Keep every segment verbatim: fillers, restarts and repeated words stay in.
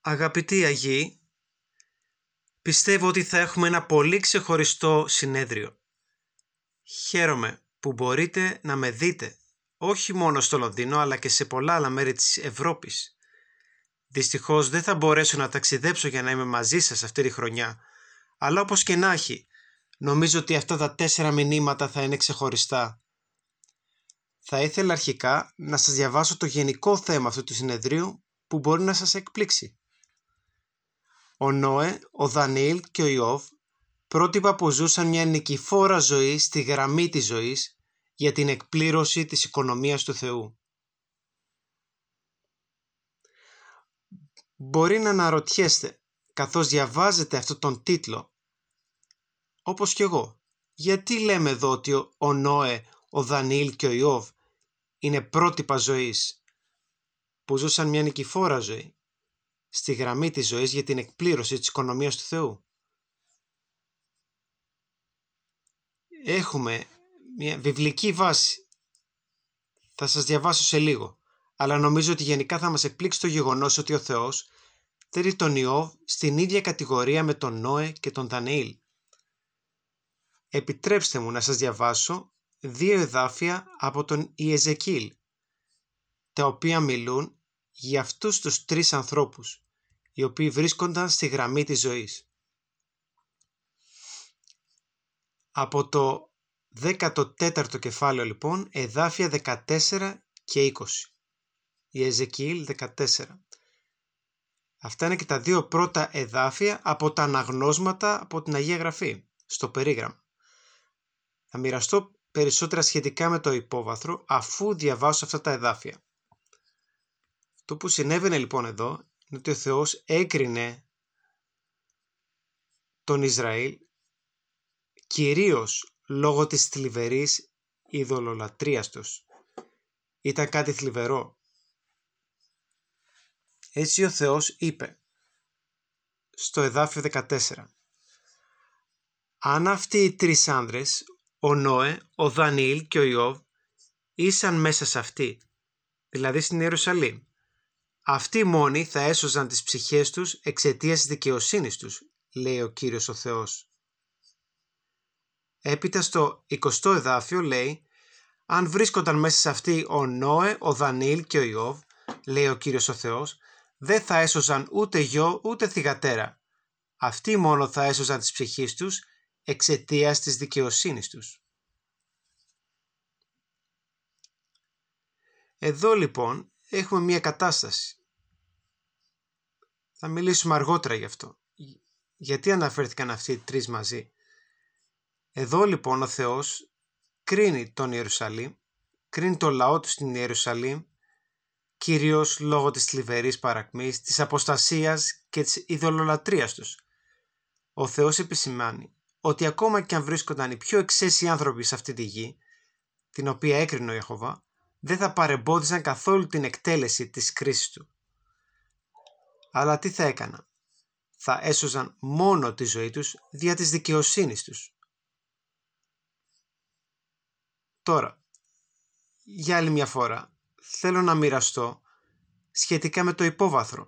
Αγαπητοί Αγίοι, πιστεύω ότι θα έχουμε ένα πολύ ξεχωριστό συνέδριο. Χαίρομαι που μπορείτε να με δείτε, όχι μόνο στο Λονδίνο αλλά και σε πολλά άλλα μέρη της Ευρώπης. Δυστυχώς δεν θα μπορέσω να ταξιδέψω για να είμαι μαζί σας αυτή τη χρονιά, αλλά όπως και να έχει, νομίζω ότι αυτά τα τέσσερα μηνύματα θα είναι ξεχωριστά. Θα ήθελα αρχικά να σας διαβάσω το γενικό θέμα αυτού του συνεδρίου που μπορεί να σας εκπλήξει. Ο Νόε, ο Δανιήλ και ο Ιώβ, πρότυπα που ζούσαν μια νικηφόρα ζωή στη γραμμή της ζωής για την εκπλήρωση της οικονομίας του Θεού. Μπορεί να αναρωτιέστε, καθώς διαβάζετε αυτόν τον τίτλο, όπως κι εγώ, γιατί λέμε εδώ ότι ο Νόε, ο Δανιήλ και ο Ιώβ είναι πρότυπα ζωής που ζούσαν μια νικηφόρα ζωή στη γραμμή της ζωής για την εκπλήρωση της οικονομίας του Θεού. Έχουμε μια βιβλική βάση. Θα σας διαβάσω σε λίγο, αλλά νομίζω ότι γενικά θα μας εκπλήξει το γεγονός ότι ο Θεός θέτει τον Ιώβ στην ίδια κατηγορία με τον Νόε και τον Δανιήλ. Επιτρέψτε μου να σας διαβάσω δύο εδάφια από τον Ιεζεκίηλ, τα οποία μιλούν για αυτούς τους τρεις ανθρώπους, οι οποίοι βρίσκονταν στη γραμμή της ζωής. Από το δέκατο τέταρτο κεφάλαιο λοιπόν, εδάφια δεκατέσσερα και είκοσι. Ιεζεκίηλ δεκατέσσερα. Αυτά είναι και τα δύο πρώτα εδάφια από τα αναγνώσματα από την Αγία Γραφή, στο περίγραμμα. Θα μοιραστώ περισσότερα σχετικά με το υπόβαθρο αφού διαβάσω αυτά τα εδάφια. Το που συνέβαινε λοιπόν εδώ είναι ότι ο Θεός έκρινε τον Ισραήλ κυρίως λόγω της θλιβερής ειδωλολατρείας τους. Ήταν κάτι θλιβερό. Έτσι ο Θεός είπε στο εδάφιο δεκατέσσερα: αν αυτοί οι τρεις άνδρες, ο Νόε, ο Δανιήλ και ο Ιώβ, ήσαν μέσα σε αυτή, δηλαδή στην Ιερουσαλήμ, αυτοί μόνοι θα έσωζαν τις ψυχές τους εξαιτίας της δικαιοσύνης τους, λέει ο Κύριος ο Θεός. Έπειτα στο εικοστό εδάφιο λέει: αν βρίσκονταν μέσα σε αυτή ο Νόε, ο Δανιήλ και ο Ιώβ, λέει ο Κύριος ο Θεός, δεν θα έσωζαν ούτε γιο ούτε θυγατέρα. Αυτοί μόνο θα έσωζαν τις ψυχές τους εξαιτίας της δικαιοσύνης τους. Εδώ λοιπόν έχουμε μια κατάσταση. Θα μιλήσουμε αργότερα γι' αυτό. Γιατί αναφέρθηκαν αυτοί οι τρεις μαζί. Εδώ λοιπόν ο Θεός κρίνει τον Ιερουσαλήμ, κρίνει το λαό του στην Ιερουσαλήμ, κυρίως λόγω της θλιβερής παρακμής, της αποστασίας και της ειδωλολατρείας τους. Ο Θεός επισημάνει ότι ακόμα και αν βρίσκονταν οι πιο εξαίσιοι άνθρωποι σε αυτή τη γη, την οποία έκρινε ο Ιεχωβά, δεν θα παρεμπόδισαν καθόλου την εκτέλεση της κρίσης του. Αλλά τι θα έκαναν? Θα έσωζαν μόνο τη ζωή τους δια της δικαιοσύνης τους. Τώρα, για άλλη μια φορά, θέλω να μοιραστώ σχετικά με το υπόβαθρο.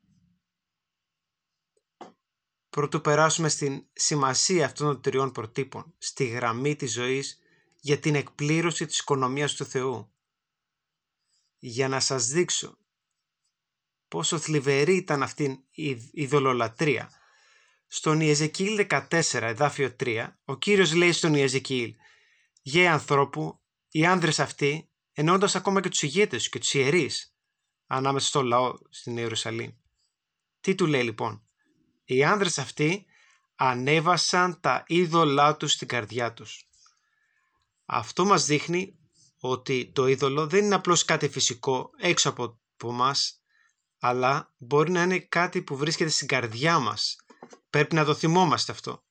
Προτού περάσουμε στην σημασία αυτών των τριών προτύπων, στη γραμμή της ζωής για την εκπλήρωση της οικονομίας του Θεού. Για να σας δείξω πόσο θλιβερή ήταν αυτή η ειδωλολατρεία. Στον Ιεζεκίηλ δεκατέσσερα, εδάφιο τρία, ο Κύριος λέει στον Ιεζεκίηλ: «Γε ανθρώπου, οι άνδρες αυτοί», εννοώντας ακόμα και τους ηγέτες και τους ιερείς ανάμεσα στο λαό στην Ιερουσαλήμ. Τι του λέει λοιπόν? «Οι άνδρες αυτοί ανέβασαν τα είδωλά τους στην καρδιά τους». Αυτό μας δείχνει ότι το είδωλο δεν είναι απλώς κάτι φυσικό έξω από, από μας, αλλά μπορεί να είναι κάτι που βρίσκεται στην καρδιά μας. Πρέπει να το θυμόμαστε αυτό.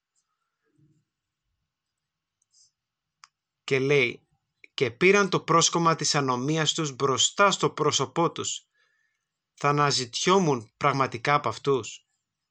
Και λέει: «Και πήραν το πρόσκομμα της ανομίας τους μπροστά στο πρόσωπό τους. Θα αναζητιόμουν πραγματικά από αυτούς».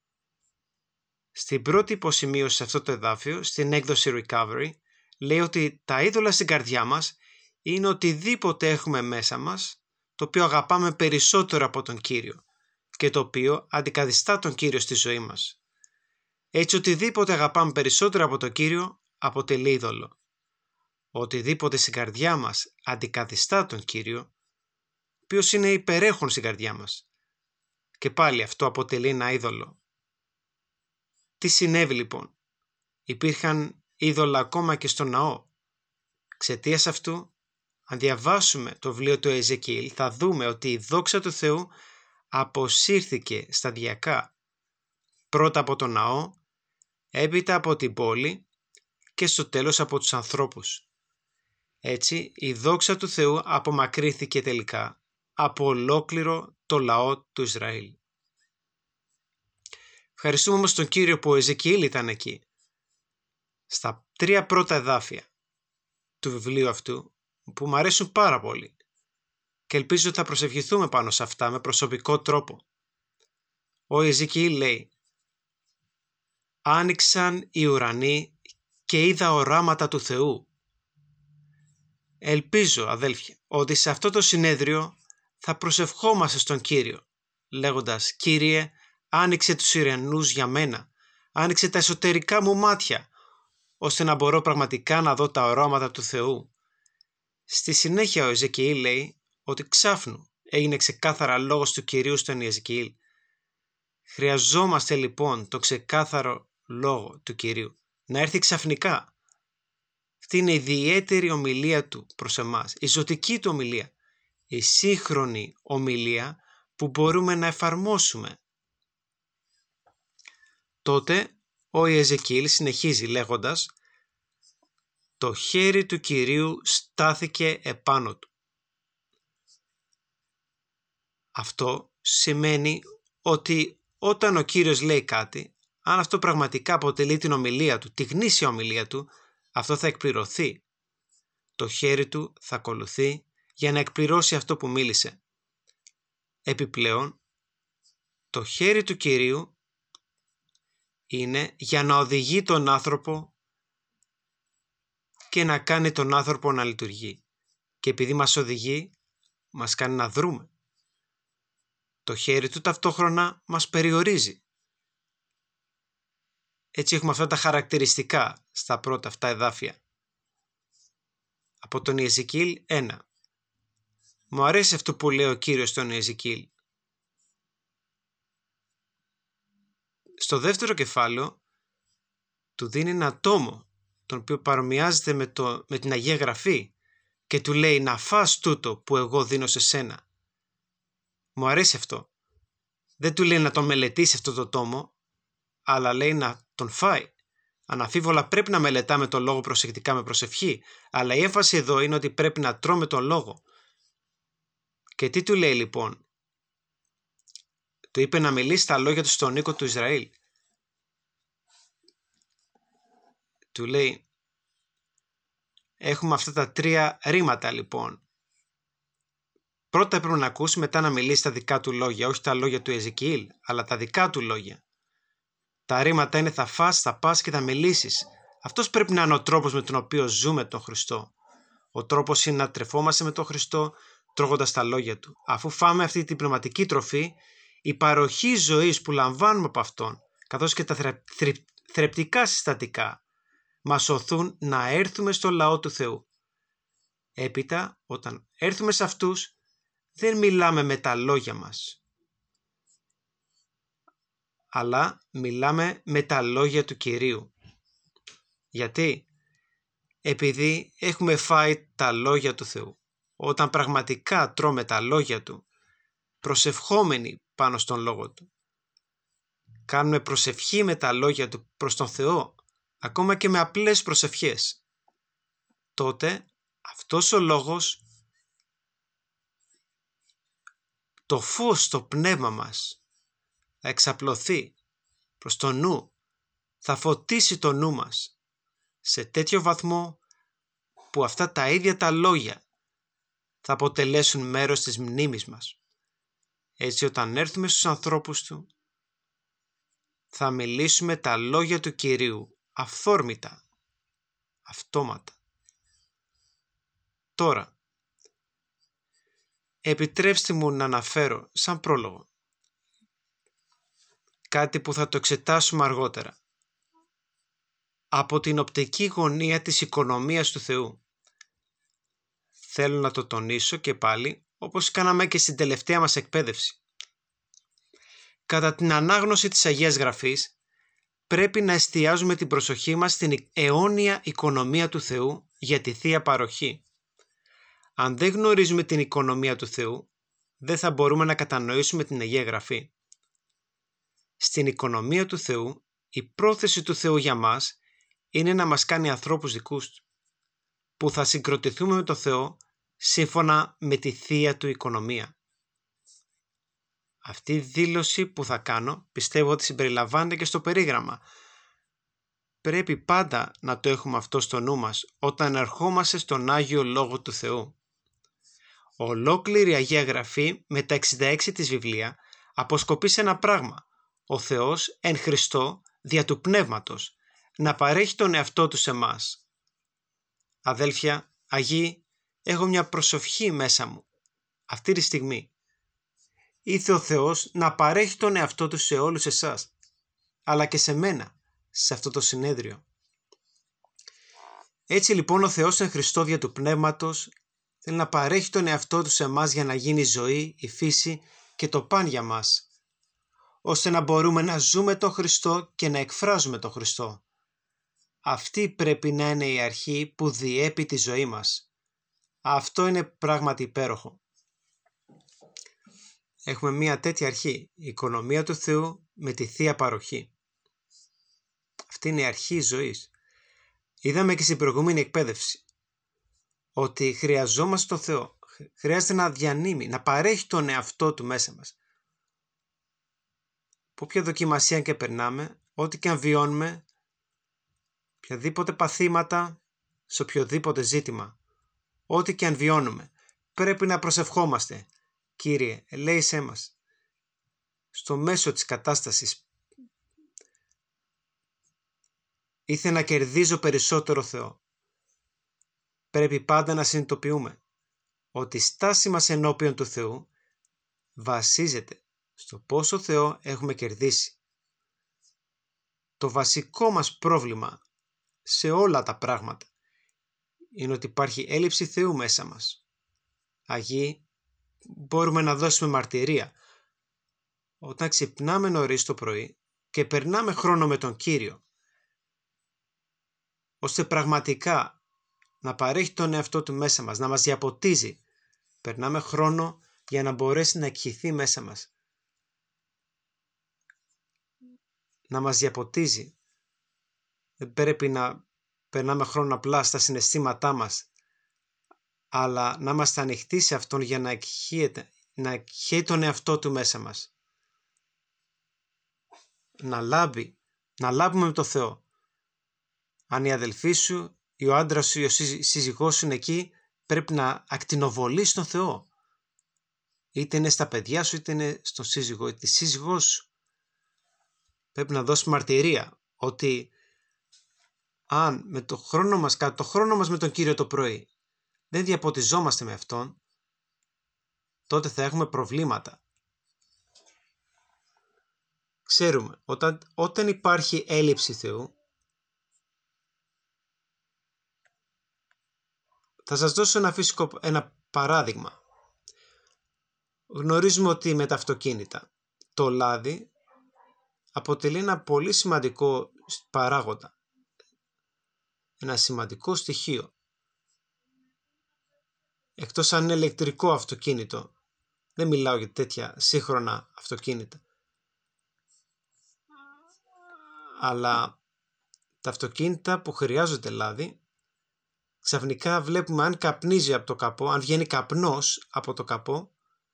Στην πρώτη υποσημείωση σε αυτό το εδάφιο, στην έκδοση Recovery, λέει ότι τα είδωλα στην καρδιά μας είναι οτιδήποτε έχουμε μέσα μας, το οποίο αγαπάμε περισσότερο από τον Κύριο και το οποίο αντικαθιστά τον Κύριο στη ζωή μας. Έτσι οτιδήποτε αγαπάμε περισσότερο από τον Κύριο αποτελεί είδωλο. Οτιδήποτε στην καρδιά μας αντικαθιστά τον Κύριο, ο οποίος είναι υπερέχον στην καρδιά μας, και πάλι αυτό αποτελεί ένα είδωλο. Τι συνέβη λοιπόν? Υπήρχαν είδωλα ακόμα και στο ναό. Εξαιτίας αυτού, αν διαβάσουμε το βιβλίο του Εζεκιήλ, θα δούμε ότι η δόξα του Θεού αποσύρθηκε σταδιακά, πρώτα από τον ναό, έπειτα από την πόλη και στο τέλος από τους ανθρώπους. Έτσι, η δόξα του Θεού απομακρύθηκε τελικά από ολόκληρο το λαό του Ισραήλ. Ευχαριστούμε όμως τον Κύριο που ο Εζεκιήλ ήταν εκεί. Στα τρία πρώτα εδάφια του βιβλίου αυτού, που μου αρέσουν πάρα πολύ και ελπίζω ότι θα προσευχηθούμε πάνω σε αυτά με προσωπικό τρόπο. Ο Εζεκιήλ λέει: «Άνοιξαν οι ουρανοί και είδα οράματα του Θεού». Ελπίζω, αδέλφια, ότι σε αυτό το συνέδριο θα προσευχόμαστε στον Κύριο, λέγοντας: «Κύριε, άνοιξε τους ουρανούς για μένα, άνοιξε τα εσωτερικά μου μάτια, ώστε να μπορώ πραγματικά να δω τα οράματα του Θεού». Στη συνέχεια ο Εζεκιήλ λέει ότι ξάφνου έγινε ξεκάθαρα λόγος του Κυρίου στον Εζεκιήλ. Χρειαζόμαστε λοιπόν το ξεκάθαρο λόγο του Κυρίου να έρθει ξαφνικά. Αυτή είναι η ιδιαίτερη ομιλία του προς εμάς, η ζωτική του ομιλία, η σύγχρονη ομιλία που μπορούμε να εφαρμόσουμε. Τότε ο Εζεκιήλ συνεχίζει λέγοντας: «Το χέρι του Κυρίου στάθηκε επάνω του». Αυτό σημαίνει ότι όταν ο Κύριος λέει κάτι, αν αυτό πραγματικά αποτελεί την ομιλία του, τη γνήσια ομιλία του, αυτό θα εκπληρωθεί. Το χέρι του θα ακολουθεί για να εκπληρώσει αυτό που μίλησε. Επιπλέον, το χέρι του Κυρίου είναι για να οδηγεί τον άνθρωπο και να κάνει τον άνθρωπο να λειτουργεί. Και επειδή μας οδηγεί, μας κάνει να δρούμε. Το χέρι του ταυτόχρονα μας περιορίζει. Έτσι έχουμε αυτά τα χαρακτηριστικά στα πρώτα αυτά εδάφια. Από τον Εζεκιήλ ένα. Μου αρέσει αυτό που λέει ο Κύριος στον Εζεκιήλ. Στο δεύτερο κεφάλαιο του δίνει ένα τόμο, τον οποίο παρομοιάζεται με, το, με την Αγία Γραφή, και του λέει να φας τούτο που εγώ δίνω σε σένα. Μου αρέσει αυτό. Δεν του λέει να τον μελετήσει αυτό το τόμο, αλλά λέει να τον φάει. Αναμφίβολα πρέπει να μελετάμε τον λόγο προσεκτικά με προσευχή, αλλά η έμφαση εδώ είναι ότι πρέπει να τρώμε τον λόγο. Και τι του λέει λοιπόν? Του είπε να μιλήσει τα λόγια του στον οίκο του Ισραήλ. Του λέει, έχουμε αυτά τα τρία ρήματα λοιπόν. Πρώτα πρέπει να ακούσει, μετά να μιλήσει τα δικά του λόγια, όχι τα λόγια του Εζεκιήλ, αλλά τα δικά του λόγια. Τα ρήματα είναι θα φας, θα πας και θα μιλήσεις. Αυτός πρέπει να είναι ο τρόπος με τον οποίο ζούμε τον Χριστό. Ο τρόπος είναι να τρεφόμαστε με τον Χριστό, τρώγοντας τα λόγια του. Αφού φάμε αυτή την πνευματική τροφή, η παροχή ζωής που λαμβάνουμε από Αυτόν, καθώς και τα θρε... θρε... θρεπτικά συστατικά, μας οθούν να έρθουμε στο λαό του Θεού. Έπειτα, όταν έρθουμε σε αυτούς, δεν μιλάμε με τα λόγια μας, αλλά μιλάμε με τα λόγια του Κυρίου. Γιατί? Επειδή έχουμε φάει τα λόγια του Θεού. Όταν πραγματικά τρώμε τα λόγια Του, προσευχόμενοι πάνω στον Λόγο Του, κάνουμε προσευχή με τα λόγια Του προς τον Θεό, ακόμα και με απλές προσευχές, τότε αυτός ο Λόγος, το φως στο πνεύμα μας, θα εξαπλωθεί προς το νου, θα φωτίσει το νου μας σε τέτοιο βαθμό που αυτά τα ίδια τα λόγια θα αποτελέσουν μέρος της μνήμης μας. Έτσι όταν έρθουμε στους ανθρώπους Του, θα μιλήσουμε τα λόγια του Κυρίου αυθόρμητα, αυτόματα. Τώρα, επιτρέψτε μου να αναφέρω σαν πρόλογο κάτι που θα το εξετάσουμε αργότερα. Από την οπτική γωνία της οικονομίας του Θεού. Θέλω να το τονίσω και πάλι, όπως κάναμε και στην τελευταία μας εκπαίδευση. Κατά την ανάγνωση της Αγίας Γραφής, πρέπει να εστιάζουμε την προσοχή μας στην αιώνια οικονομία του Θεού για τη Θεία Παροχή. Αν δεν γνωρίζουμε την οικονομία του Θεού, δεν θα μπορούμε να κατανοήσουμε την Αγία Γραφή. Στην οικονομία του Θεού, η πρόθεση του Θεού για μας είναι να μας κάνει ανθρώπους δικούς Του, που θα συγκροτηθούμε με το Θεό σύμφωνα με τη Θεία Του οικονομία. Αυτή η δήλωση που θα κάνω πιστεύω ότι συμπεριλαμβάνεται και στο περίγραμμα. Πρέπει πάντα να το έχουμε αυτό στο νου μας όταν ερχόμαστε στον Άγιο Λόγο του Θεού. Ολόκληρη η Αγία Γραφή με τα εξήντα έξι της βιβλία αποσκοπεί σε ένα πράγμα. Ο Θεός εν Χριστώ δια του Πνεύματος να παρέχει τον εαυτό Του σε εμάς. Αδέλφια, Αγίοι, έχω μια προσευχή μέσα μου αυτή τη στιγμή. Ήθε ο Θεός να παρέχει τον εαυτό Του σε όλους εσάς, αλλά και σε μένα, σε αυτό το συνέδριο. Έτσι λοιπόν ο Θεός εν Χριστώ δια του Πνεύματος θέλει να παρέχει τον εαυτό Του σε εμάς για να γίνει η ζωή, η φύση και το παν για μας, ώστε να μπορούμε να ζούμε τον Χριστό και να εκφράζουμε τον Χριστό. Αυτή πρέπει να είναι η αρχή που διέπει τη ζωή μας. Αυτό είναι πράγματι υπέροχο. Έχουμε μια τέτοια αρχή, η οικονομία του Θεού με τη Θεία Παροχή. Αυτή είναι η αρχή ζωής. Είδαμε και στην προηγούμενη εκπαίδευση ότι χρειαζόμαστε τον Θεό. Χρειάζεται να διανύμει, να παρέχει τον εαυτό Του μέσα μας. Από όποια δοκιμασία και περνάμε, ό,τι και αν βιώνουμε, οποιαδήποτε παθήματα, σε οποιοδήποτε ζήτημα, ό,τι και αν βιώνουμε, πρέπει να προσευχόμαστε. Κύριε, ελέησέ μας στο μέσο της κατάστασης. Ήθελα να κερδίζω περισσότερο Θεό. Πρέπει πάντα να συνειδητοποιούμε ότι η στάση μας ενώπιον του Θεού βασίζεται στο πόσο Θεό έχουμε κερδίσει. Το βασικό μας πρόβλημα σε όλα τα πράγματα είναι ότι υπάρχει έλλειψη Θεού μέσα μας. Αγίοι, μπορούμε να δώσουμε μαρτυρία όταν ξυπνάμε νωρίς το πρωί και περνάμε χρόνο με τον Κύριο, ώστε πραγματικά να παρέχει τον εαυτό Του μέσα μας, να μας διαποτίζει. Περνάμε χρόνο για να μπορέσει να εκχυθεί μέσα μας, να μας διαποτίζει. Δεν πρέπει να περνάμε χρόνο απλά στα συναισθήματά μας, αλλά να είμαστε ανοιχτοί σε Αυτόν για να εκχύεται, να εκχύει τον εαυτό Του μέσα μας. Να λάμπει, να λάμπουμε με το Θεό. Αν η αδελφή σου, ή ο άντρας σου ή ο σύζυγός σου είναι εκεί, πρέπει να ακτινοβολείς τον Θεό. Είτε είναι στα παιδιά σου, είτε είναι στον σύζυγο ή τη σύζυγό σου. Πρέπει να δώσει μαρτυρία ότι αν με το χρόνο μας, κατά το χρόνο μας με τον Κύριο το πρωί, δεν διαποτιζόμαστε με Αυτόν, τότε θα έχουμε προβλήματα. Ξέρουμε, όταν, όταν υπάρχει έλλειψη Θεού, θα σας δώσω ένα φυσικό ένα παράδειγμα. Γνωρίζουμε ότι με τα αυτοκίνητα το λάδι αποτελεί ένα πολύ σημαντικό παράγοντα, ένα σημαντικό στοιχείο. Εκτός αν είναι ηλεκτρικό αυτοκίνητο, δεν μιλάω για τέτοια σύγχρονα αυτοκίνητα, αλλά τα αυτοκίνητα που χρειάζονται λάδι, ξαφνικά βλέπουμε αν καπνίζει από το καπό, αν βγαίνει καπνός από το καπό,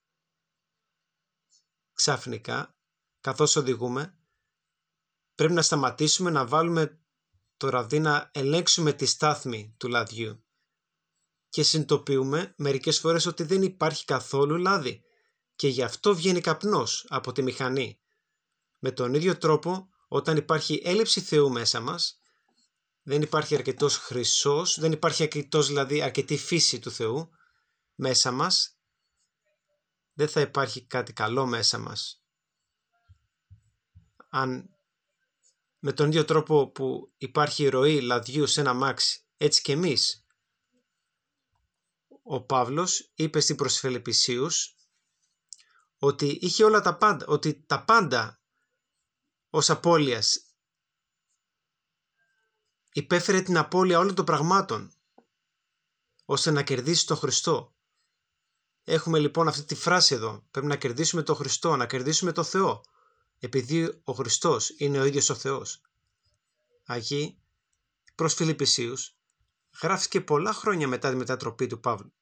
ξαφνικά, καθώς οδηγούμε, πρέπει να σταματήσουμε, να βάλουμε το ραβδί, να ελέγξουμε τη στάθμη του λαδιού και συνειδητοποιούμε μερικές φορές ότι δεν υπάρχει καθόλου λάδι και γι' αυτό βγαίνει καπνός από τη μηχανή. Με τον ίδιο τρόπο, όταν υπάρχει έλλειψη Θεού μέσα μας, δεν υπάρχει αρκετός χρυσός, δεν υπάρχει αρκετός, δηλαδή αρκετή φύση του Θεού μέσα μας, δεν θα υπάρχει κάτι καλό μέσα μας. αν με τον ίδιο τρόπο που υπάρχει ροή λαδιού σε ένα αμάξι, έτσι και εμείς. Ο Παύλος είπε στην προς Φιλιππισίους ότι είχε όλα τα πάντα, ότι τα πάντα ως απώλειας υπέφερε την απώλεια όλων των πραγμάτων ώστε να κερδίσει τον Χριστό. Έχουμε λοιπόν αυτή τη φράση εδώ, πρέπει να κερδίσουμε τον Χριστό, να κερδίσουμε τον Θεό, επειδή ο Χριστός είναι ο ίδιος ο Θεός. Αγί προς Φιλιππισίους γράφτηκε πολλά χρόνια μετά τη μετατροπή του Παύλου.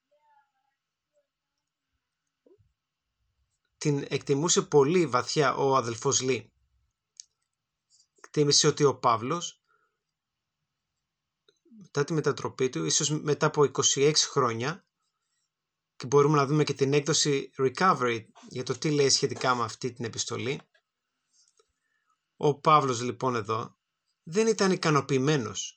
Την εκτιμούσε πολύ βαθιά ο αδελφός Λί. Εκτίμησε ότι ο Παύλος μετά τη μετατροπή του, ίσως μετά από είκοσι έξι χρόνια, και μπορούμε να δούμε και την έκδοση Recovery για το τι λέει σχετικά με αυτή την επιστολή. Ο Παύλος λοιπόν εδώ δεν ήταν ικανοποιημένος.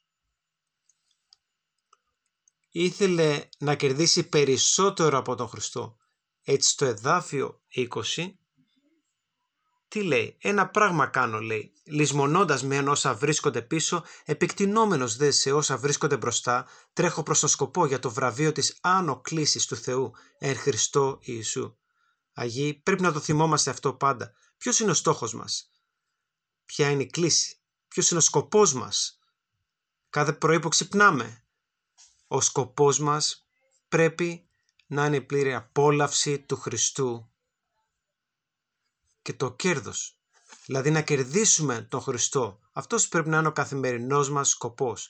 Ήθελε να κερδίσει περισσότερο από τον Χριστό. Έτσι στο εδάφιο είκοσι, τι λέει? Ένα πράγμα κάνω, λέει, λησμονώντας με όσα βρίσκονται πίσω, επεκτηνόμενος δε σε όσα βρίσκονται μπροστά, τρέχω προς τον σκοπό για το βραβείο της άνω κλήσης του Θεού, εν Χριστώ Ιησού. Αγί, πρέπει να το θυμόμαστε αυτό πάντα. Ποιος είναι ο στόχος μας? Ποια είναι η κλήση? Ποιος είναι ο σκοπός μας? Κάθε πρωί που ξυπνάμε, ο σκοπός μας πρέπει να είναι η πλήρη απόλαυση του Χριστού και το κέρδος. Δηλαδή να κερδίσουμε τον Χριστό. Αυτός πρέπει να είναι ο καθημερινός μας σκοπός.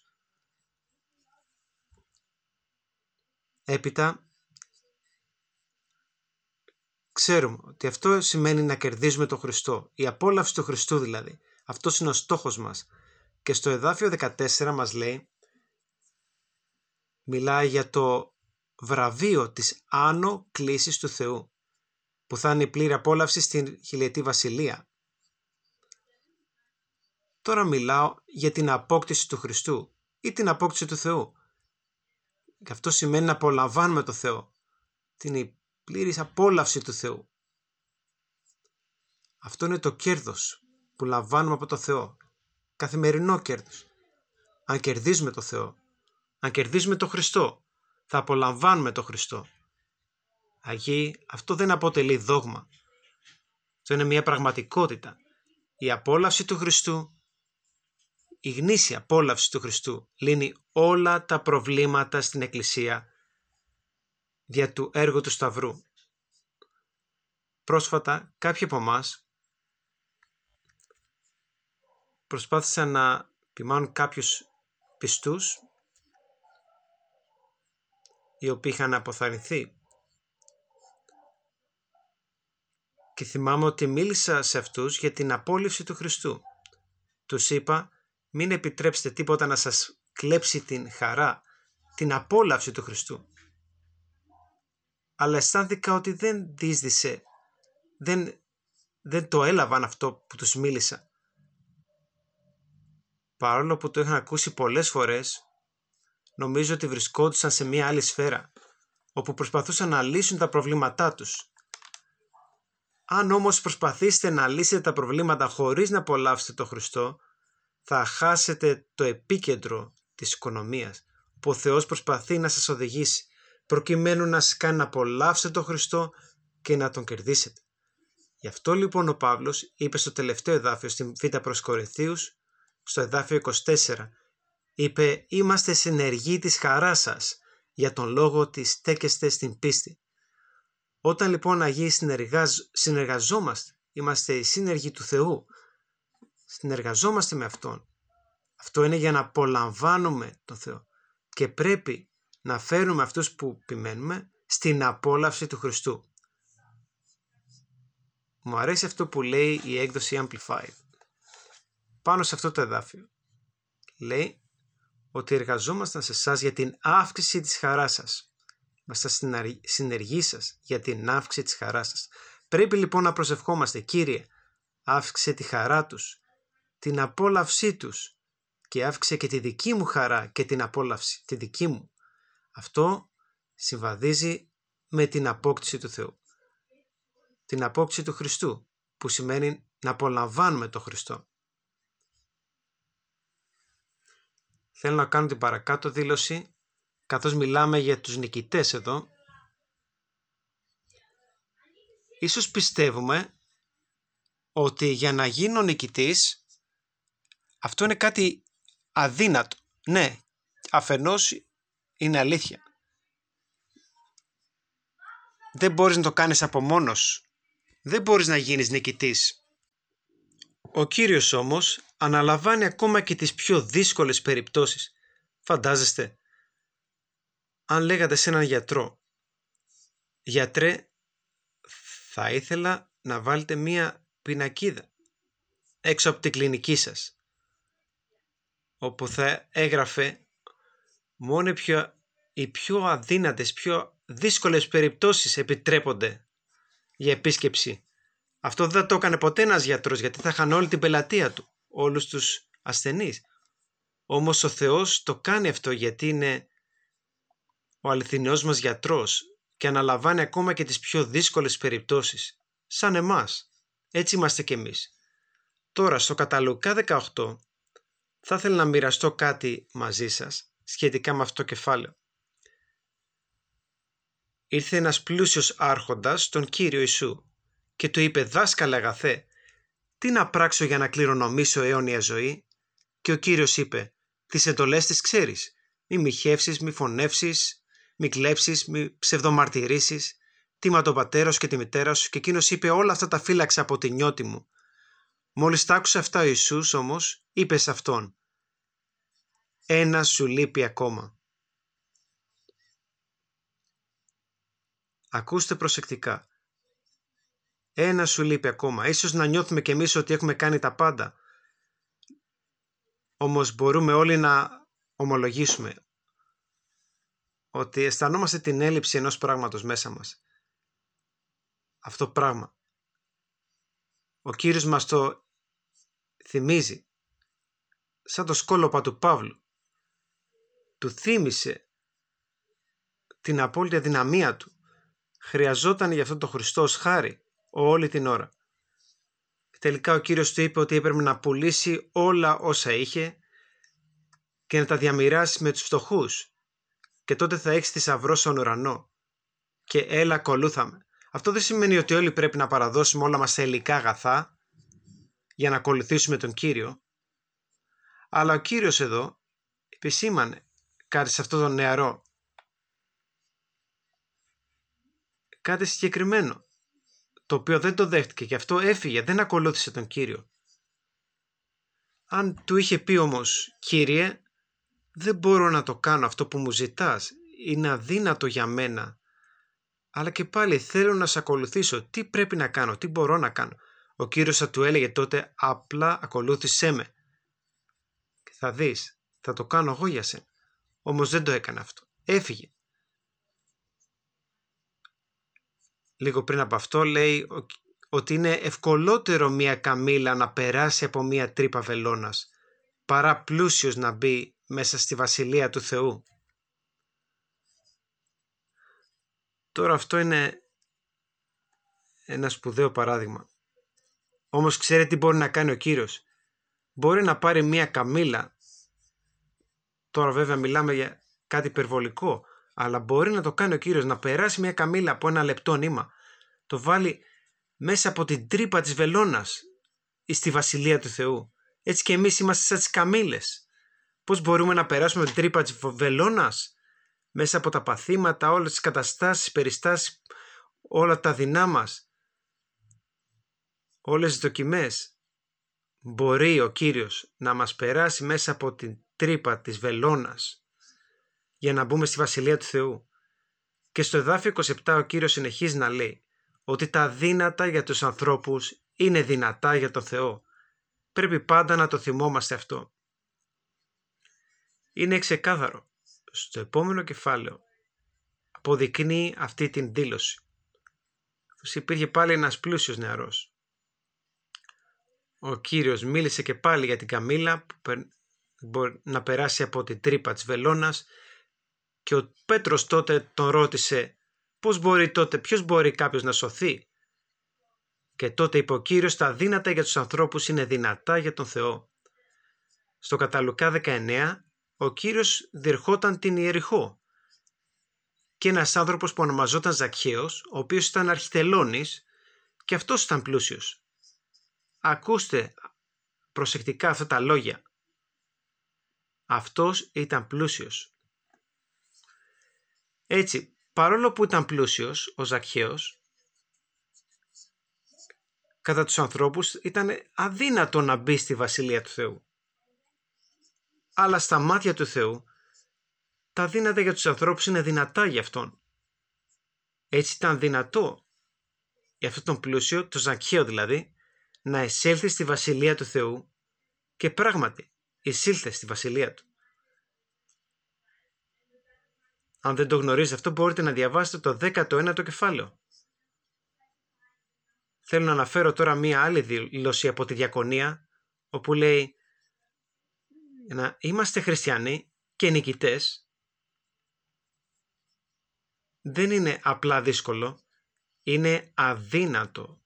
Έπειτα, ξέρουμε ότι αυτό σημαίνει να κερδίζουμε τον Χριστό. Η απόλαυση του Χριστού δηλαδή. Αυτός είναι ο στόχος μας. Και στο εδάφιο δεκατέσσερα μας λέει, μιλάει για το βραβείο της άνω κλήσης του Θεού, που θα είναι η πλήρη απόλαυση στην χιλιετή βασιλεία. Τώρα μιλάω για την απόκτηση του Χριστού ή την απόκτηση του Θεού. Και αυτό σημαίνει να απολαμβάνουμε το Θεό. Την πλήρης απόλαυση του Θεού. Αυτό είναι το κέρδος που λαμβάνουμε από το Θεό. Καθημερινό κέρδος. Αν κερδίζουμε το Θεό, αν κερδίζουμε το Χριστό, θα απολαμβάνουμε το Χριστό. Αγί, αυτό δεν αποτελεί δόγμα. Αυτό είναι μια πραγματικότητα. Η απόλαυση του Χριστού, η γνήσια απόλαυση του Χριστού, λύνει όλα τα προβλήματα στην Εκκλησία δια του έργου του Σταυρού. Πρόσφατα, κάποιοι από εμάς προσπάθησαν να ποιμάνουν κάποιους πιστούς οι οποίοι είχαν αποθαρρυνθεί. Και θυμάμαι ότι μίλησα σε αυτούς για την απόλυση του Χριστού. Τους είπα, μην επιτρέψετε τίποτα να σας κλέψει την χαρά, την απόλαυση του Χριστού. Αλλά αισθάνθηκα ότι δεν δίσδυσε, δεν, δεν το έλαβαν αυτό που τους μίλησα. Παρόλο που το είχαν ακούσει πολλές φορές, νομίζω ότι βρισκόντουσαν σε μια άλλη σφαίρα, όπου προσπαθούσαν να λύσουν τα προβλήματά τους. Αν όμως προσπαθήσετε να λύσετε τα προβλήματα χωρίς να απολαύσετε τον Χριστό, θα χάσετε το επίκεντρο της οικονομίας, που ο Θεός προσπαθεί να σας οδηγήσει, προκειμένου να σας κάνει να απολαύσετε τον Χριστό και να τον κερδίσετε. Γι' αυτό λοιπόν ο Παύλος είπε στο τελευταίο εδάφιο στην Β' προς Κορινθίους, στο εδάφιο είκοσι τέσσερα, είπε «Είμαστε συνεργοί της χαράς σας, για τον λόγο ότι στέκεστε στην πίστη». Όταν λοιπόν Αγίοι συνεργαζ... συνεργαζόμαστε, είμαστε οι σύνεργοι του Θεού, συνεργαζόμαστε με Αυτόν. Αυτό είναι για να απολαμβάνουμε τον Θεό και πρέπει να φέρνουμε αυτούς που επιμένουμε στην απόλαυση του Χριστού. Μου αρέσει αυτό που λέει η έκδοση Amplified. Πάνω σε αυτό το εδάφιο λέει ότι εργαζόμασταν σε εσάς για την αύξηση της χαράς σας. Είμαστε συνεργοί σας για την αύξηση της χαράς σας. Πρέπει λοιπόν να προσευχόμαστε, Κύριε, αύξησε τη χαρά τους, την απόλαυσή τους και αύξησε και τη δική μου χαρά και την απόλαυση, τη δική μου. Αυτό συμβαδίζει με την απόκτηση του Θεού. Την απόκτηση του Χριστού, που σημαίνει να απολαμβάνουμε τον Χριστό. Θέλω να κάνω την παρακάτω δήλωση, καθώς μιλάμε για τους νικητές εδώ. Ίσως πιστεύουμε ότι για να γίνω νικητής, αυτό είναι κάτι αδύνατο. Ναι, αφενός είναι αλήθεια. Δεν μπορείς να το κάνεις από μόνος. Δεν μπορείς να γίνεις νικητής. Ο Κύριος όμως αναλαμβάνει ακόμα και τις πιο δύσκολες περιπτώσεις. Φαντάζεστε, αν λέγατε σε έναν γιατρό, γιατρέ, θα ήθελα να βάλετε μία πινακίδα έξω από την κλινική σας, όπου θα έγραφε μόνο πιο, οι πιο αδύνατες, πιο δύσκολες περιπτώσεις επιτρέπονται για επίσκεψη. Αυτό δεν θα το έκανε ποτέ ένας γιατρός, γιατί θα είχαν όλη την πελατεία του, όλους τους ασθενείς. Όμως ο Θεός το κάνει αυτό, γιατί είναι ο αληθινός μας γιατρός και αναλαμβάνει ακόμα και τις πιο δύσκολες περιπτώσεις, σαν εμάς. Έτσι είμαστε κι εμείς. Τώρα στο κατά Λουκά δεκαοκτώ θα ήθελα να μοιραστώ κάτι μαζί σας σχετικά με αυτό το κεφάλαιο. Ήρθε ένας πλούσιος άρχοντας στον Κύριο Ιησού και του είπε, «Δάσκαλε αγαθέ, τι να πράξω για να κληρονομήσω αιώνια ζωή?» Και ο Κύριος είπε, «Τις εντολές τις ξέρεις. Μη μοιχεύσεις, μη φωνεύσεις, μη κλέψεις, μη ψευδομαρτυρήσεις. Τίμα τον πατέρα σου και τη μητέρα σου». Και εκείνος είπε, «Όλα αυτά τα φύλαξα από τη νιώτη μου». Μόλις τα άκουσε αυτά ο Ιησούς όμως είπε σε αυτόν, «Ένα σου λείπει ακόμα». Ακούστε προσεκτικά. Ένα σου λείπει ακόμα. Ίσως να νιώθουμε κι εμείς ότι έχουμε κάνει τα πάντα. Όμως μπορούμε όλοι να ομολογήσουμε ότι αισθανόμαστε την έλλειψη ενός πράγματος μέσα μας. Αυτό πράγμα. Ο Κύριος μας το θυμίζει. Σαν το σκόλοπα του Παύλου. Του θύμισε την απόλυτη αδυναμία του. Χρειαζόταν γι' αυτό το Χριστό ως χάρη όλη την ώρα. Τελικά ο Κύριος του είπε ότι έπρεπε να πουλήσει όλα όσα είχε και να τα διαμοιράσει με τους φτωχούς, και τότε θα έχεις θησαυρό στον ουρανό, και έλα ακολούθαμε. Αυτό δεν σημαίνει ότι όλοι πρέπει να παραδώσουμε όλα μας τα υλικά αγαθά για να ακολουθήσουμε τον Κύριο, αλλά ο Κύριος εδώ επισήμανε κάτι σε αυτό τον νεαρό, κάτι συγκεκριμένο, το οποίο δεν το δέχτηκε και αυτό έφυγε, δεν ακολούθησε τον Κύριο. Αν του είχε πει όμως, «Κύριε, δεν μπορώ να το κάνω αυτό που μου ζητάς, είναι αδύνατο για μένα, αλλά και πάλι θέλω να σε ακολουθήσω, τι πρέπει να κάνω, τι μπορώ να κάνω?» Ο Κύριος θα του έλεγε τότε, «Απλά ακολούθησέ με και θα δεις, θα το κάνω εγώ για σένα». Όμως δεν το έκανε αυτό, έφυγε. Λίγο πριν από αυτό λέει ότι είναι ευκολότερο μία καμήλα να περάσει από μία τρύπα βελόνας παρά πλούσιος να μπει μέσα στη βασιλεία του Θεού. Τώρα αυτό είναι ένα σπουδαίο παράδειγμα. Όμως ξέρετε τι μπορεί να κάνει ο Κύριος? Μπορεί να πάρει μία καμήλα, τώρα βέβαια μιλάμε για κάτι υπερβολικό, αλλά μπορεί να το κάνει ο Κύριος, να περάσει μια καμήλα από ένα λεπτό νήμα, το βάλει μέσα από την τρύπα της βελόνας στη βασιλεία του Θεού. Έτσι και εμείς είμαστε σαν τις καμήλες. Πώς μπορούμε να περάσουμε την τρύπα της βελόνας? Μέσα από τα παθήματα, όλες τις καταστάσεις, περιστάσεις, όλα τα δεινά μας, όλες τις δοκιμές. Μπορεί ο Κύριος να μας περάσει μέσα από την τρύπα της βελόνας για να μπούμε στη βασιλεία του Θεού. Και στο εδάφιο είκοσι επτά ο Κύριος συνεχίζει να λέει ότι τα δύνατα για τους ανθρώπους είναι δυνατά για το Θεό. Πρέπει πάντα να το θυμόμαστε αυτό. Είναι ξεκάθαρο. Στο επόμενο κεφάλαιο αποδεικνύει αυτή την δήλωση. Υπήρχε πάλι ένας πλούσιος νεαρός. Ο Κύριος μίλησε και πάλι για την καμήλα που μπορεί να περάσει από την τρύπα της βελόνας, και ο Πέτρος τότε τον ρώτησε πώς μπορεί τότε, ποιος μπορεί κάποιος να σωθεί? Και τότε είπε ο Κύριος, τα δύνατα για τους ανθρώπους είναι δυνατά για τον Θεό. Στο κατά Λουκά δεκαεννέα, ο Κύριος διερχόταν την Ιεριχώ και ένας άνθρωπος που ονομαζόταν Ζακχαίος, ο οποίος ήταν αρχιτελώνης και αυτός ήταν πλούσιος. Ακούστε προσεκτικά αυτά τα λόγια. Αυτός ήταν πλούσιος. Έτσι, παρόλο που ήταν πλούσιος ο Ζακχαίος, κατά τους ανθρώπους ήταν αδύνατο να μπει στη Βασιλεία του Θεού. Αλλά στα μάτια του Θεού, τα δύνατα για τους ανθρώπους είναι δυνατά για Αυτόν. Έτσι ήταν δυνατό για αυτόν τον πλούσιο, τον Ζακχαίο δηλαδή, να εισέλθει στη Βασιλεία του Θεού και πράγματι εισήλθε στη Βασιλεία Του. Αν δεν το γνωρίζετε αυτό, μπορείτε να διαβάσετε το δέκατο ένατο κεφάλαιο. Θέλω να αναφέρω τώρα μία άλλη δήλωση από τη Διακονία, όπου λέει να είμαστε χριστιανοί και νικητές. Δεν είναι απλά δύσκολο, είναι αδύνατο.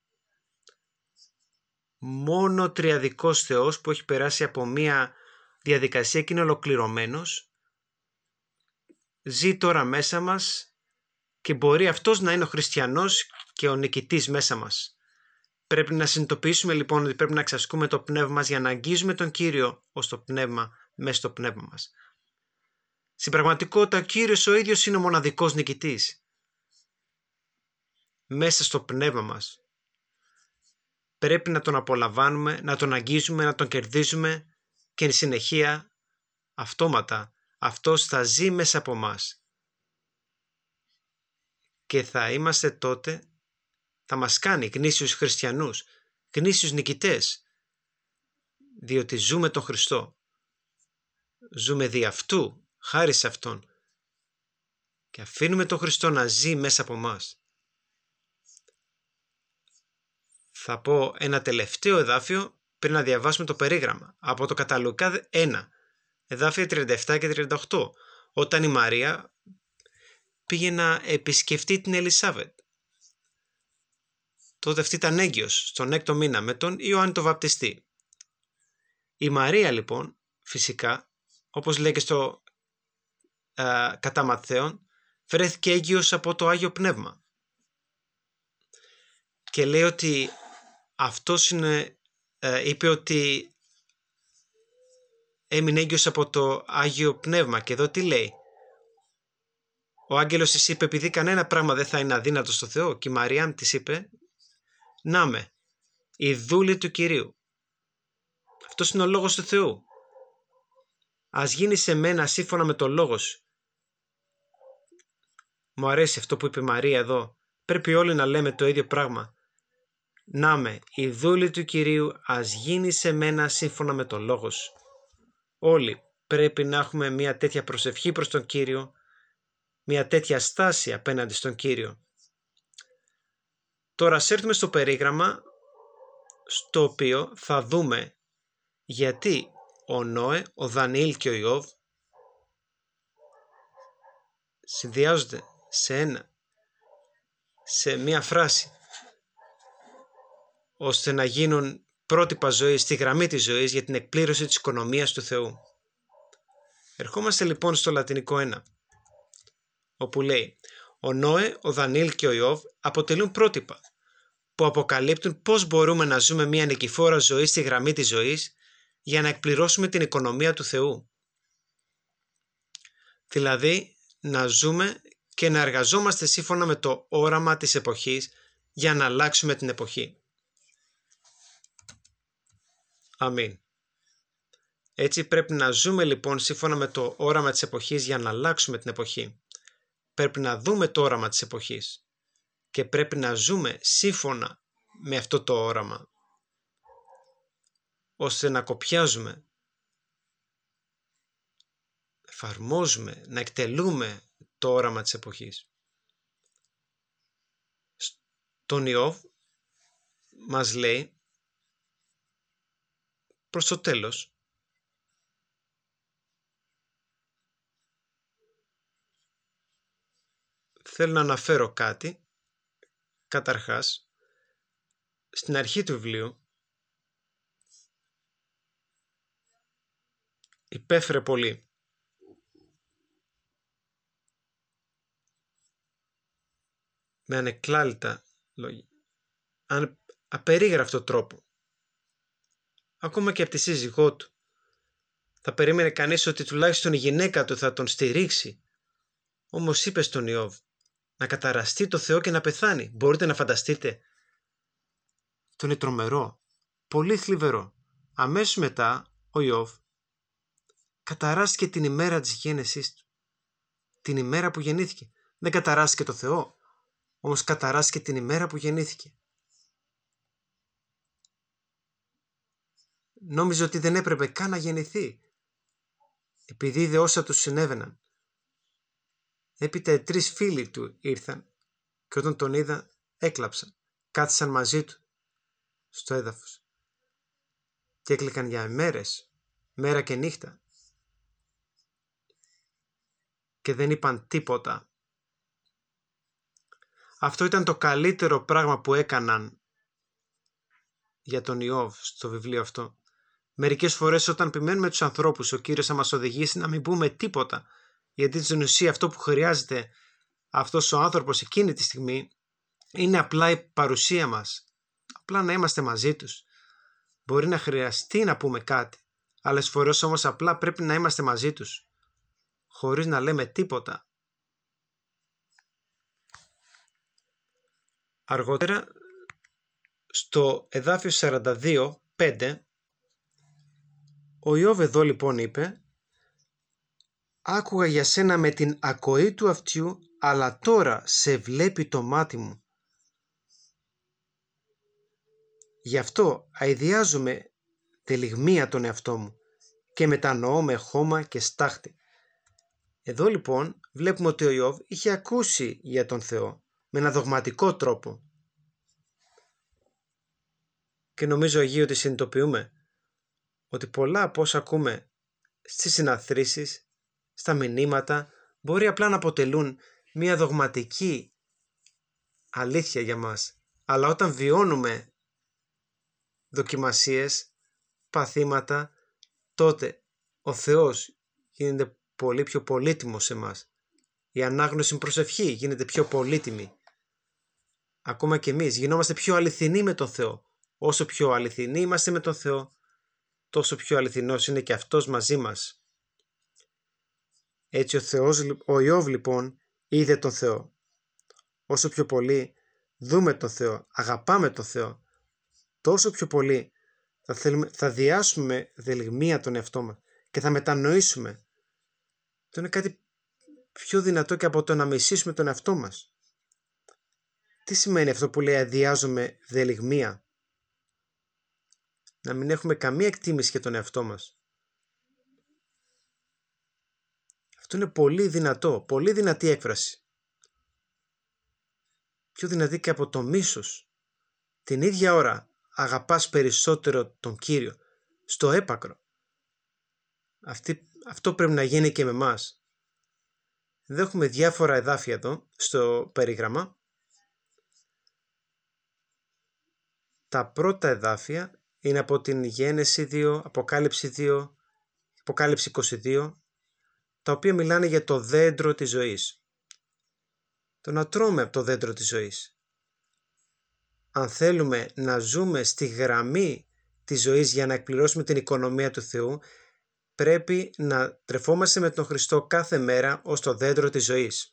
Μόνο τριαδικός Θεός που έχει περάσει από μία διαδικασία και είναι ολοκληρωμένος, ζει τώρα μέσα μας και μπορεί αυτός να είναι ο χριστιανός και ο νικητής μέσα μας. Πρέπει να συνειδητοποιήσουμε λοιπόν ότι πρέπει να εξασκούμε το πνεύμα μας για να αγγίζουμε τον Κύριο ως το πνεύμα μέσα στο πνεύμα μας. Στην πραγματικότητα ο Κύριος ο ίδιος είναι ο μοναδικός νικητής. Μέσα στο πνεύμα μας. Πρέπει να τον απολαμβάνουμε, να τον αγγίζουμε, να τον κερδίζουμε και εν συνεχεία αυτόματα αυτός θα ζει μέσα από μας. Και θα είμαστε τότε, θα μας κάνει γνήσιους χριστιανούς, γνήσιους νικητές, διότι ζούμε τον Χριστό. Ζούμε δι' αυτού, χάρη σε Αυτόν. Και αφήνουμε τον Χριστό να ζει μέσα από μας. Θα πω ένα τελευταίο εδάφιο πριν να διαβάσουμε το περίγραμμα. Από το κατά Λουκά ένα, εδάφια τριάντα επτά και τριάντα οκτώ, όταν η Μαρία πήγε να επισκεφτεί την Ελισάβετ. Τότε αυτή ήταν έγκυος στον έκτο μήνα με τον Ιωάννη τον Βαπτιστή. Η Μαρία λοιπόν, φυσικά, όπως λέει και στο ε, κατά Ματθαίον, βρέθηκε έγκυος από το Άγιο Πνεύμα. Και λέει ότι αυτός είναι, ε, είπε ότι έμεινε έγκυος από το Άγιο Πνεύμα. Και εδώ τι λέει? Ο άγγελος της είπε, επειδή κανένα πράγμα δεν θα είναι αδύνατο στο Θεό. Και η Μαρία της είπε, να με, η δούλη του Κυρίου. Αυτός είναι ο λόγος του Θεού. Ας γίνει σε μένα σύμφωνα με το λόγο σου. Μου αρέσει αυτό που είπε η Μαρία εδώ. Πρέπει όλοι να λέμε το ίδιο πράγμα. Να με, η δούλη του Κυρίου, ας γίνει σε μένα σύμφωνα με το λόγο σου. Όλοι πρέπει να έχουμε μια τέτοια προσευχή προς τον Κύριο, μια τέτοια στάση απέναντι στον Κύριο. Τώρα ας έρθουμε στο περίγραμμα, στο οποίο θα δούμε γιατί ο Νόε, ο Δανιήλ και ο Ιώβ συνδυάζονται σε ένα, σε μία φράση, ώστε να γίνουν πρότυπα ζωής στη γραμμή της ζωής για την εκπλήρωση της οικονομίας του Θεού. Ερχόμαστε λοιπόν στο λατινικό ένα, όπου λέει ο Νόε, ο Δανιήλ και ο Ιώβ αποτελούν πρότυπα που αποκαλύπτουν πώς μπορούμε να ζούμε μια νικηφόρα ζωή στη γραμμή της ζωής για να εκπληρώσουμε την οικονομία του Θεού. Δηλαδή να ζούμε και να εργαζόμαστε σύμφωνα με το όραμα της εποχής για να αλλάξουμε την εποχή. Αμήν. Έτσι πρέπει να ζούμε λοιπόν σύμφωνα με το όραμα της εποχής για να αλλάξουμε την εποχή. Πρέπει να δούμε το όραμα της εποχής και πρέπει να ζούμε σύμφωνα με αυτό το όραμα, ώστε να κοπιάζουμε, εφαρμόζουμε, να εκτελούμε το όραμα της εποχής. Στον Ιώβ μας λέει προς το τέλος θέλω να αναφέρω κάτι. Καταρχάς, στην αρχή του βιβλίου υπέφερε πολύ. Με ανεκλάλητα λόγια, αν απερίγραφτο τρόπο. Ακόμα και από τη σύζυγό του. Θα περίμενε κανείς ότι τουλάχιστον η γυναίκα του θα τον στηρίξει. Όμως είπε στον Ιώβ να καταραστεί το Θεό και να πεθάνει. Μπορείτε να φανταστείτε? Αυτό είναι τρομερό, πολύ θλιβερό. Αμέσως μετά ο Ιώβ καταράστηκε την ημέρα της γέννησής του. Την ημέρα που γεννήθηκε. Δεν καταράστηκε το Θεό, όμως καταράστηκε την ημέρα που γεννήθηκε. Νόμιζε ότι δεν έπρεπε καν να γεννηθεί, επειδή είδε όσα του συνέβαιναν. Έπειτα οι τρεις φίλοι του ήρθαν και όταν τον είδαν έκλαψαν. Κάθισαν μαζί του στο έδαφος και έκλαιγαν για ημέρες, μέρα και νύχτα, και δεν είπαν τίποτα. Αυτό ήταν το καλύτερο πράγμα που έκαναν για τον Ιώβ στο βιβλίο αυτό. Μερικές φορές όταν επιμένουμε τους ανθρώπους, ο Κύριος θα μας οδηγήσει να μην πούμε τίποτα, γιατί στην ουσία αυτό που χρειάζεται αυτός ο άνθρωπος εκείνη τη στιγμή είναι απλά η παρουσία μας. Απλά να είμαστε μαζί τους. Μπορεί να χρειαστεί να πούμε κάτι, άλλες φορές όμως απλά πρέπει να είμαστε μαζί τους, χωρίς να λέμε τίποτα. Αργότερα, στο εδάφιο σαράντα δύο πέντε, ο Ιώβ εδώ λοιπόν είπε: «Άκουγα για σένα με την ακοή του αυτιού, αλλά τώρα σε βλέπει το μάτι μου. Γι' αυτό αηδιάζομαι τη λιγμία τον εαυτό μου και μετανοώ με χώμα και στάχτη». Εδώ λοιπόν βλέπουμε ότι ο Ιώβ είχε ακούσει για τον Θεό με ένα δογματικό τρόπο. Και νομίζω, Αγίου, ότι συνειδητοποιούμε ότι πολλά από όσα ακούμε στις συναθρήσεις, στα μηνύματα, μπορεί απλά να αποτελούν μια δογματική αλήθεια για μας. Αλλά όταν βιώνουμε δοκιμασίες, παθήματα, τότε ο Θεός γίνεται πολύ πιο πολύτιμος σε μας. Η ανάγνωση προσευχή γίνεται πιο πολύτιμη. Ακόμα και εμείς γινόμαστε πιο αληθινοί με τον Θεό. Όσο πιο αληθινοί είμαστε με τον Θεό, τόσο πιο αληθινός είναι και Αυτός μαζί μας. Έτσι ο Θεός, ο Ιώβ λοιπόν είδε τον Θεό. Όσο πιο πολύ δούμε τον Θεό, αγαπάμε τον Θεό, τόσο πιο πολύ θα, θέλουμε, θα διάσουμε δελιγμία τον εαυτό μας και θα μετανοήσουμε. Αυτό είναι κάτι πιο δυνατό και από το να μισήσουμε τον εαυτό μας. Τι σημαίνει αυτό που λέει αδειάζουμε δελιγμία? Να μην έχουμε καμία εκτίμηση για τον εαυτό μας. Αυτό είναι πολύ δυνατό, πολύ δυνατή έκφραση. Πιο δυνατή και από το μίσος. Την ίδια ώρα αγαπάς περισσότερο τον Κύριο, στο έπακρο. Αυτή, αυτό πρέπει να γίνει και με εμάς. Δεν έχουμε διάφορα εδάφια εδώ, στο περίγραμμα. Τα πρώτα εδάφια είναι από την Γένεση δύο, Αποκάλυψη δύο, Αποκάλυψη είκοσι δύο, τα οποία μιλάνε για το δέντρο της ζωής. Το να τρώμε από το δέντρο της ζωής. Αν θέλουμε να ζούμε στη γραμμή της ζωής για να εκπληρώσουμε την οικονομία του Θεού, πρέπει να τρεφόμαστε με τον Χριστό κάθε μέρα ως το δέντρο της ζωής.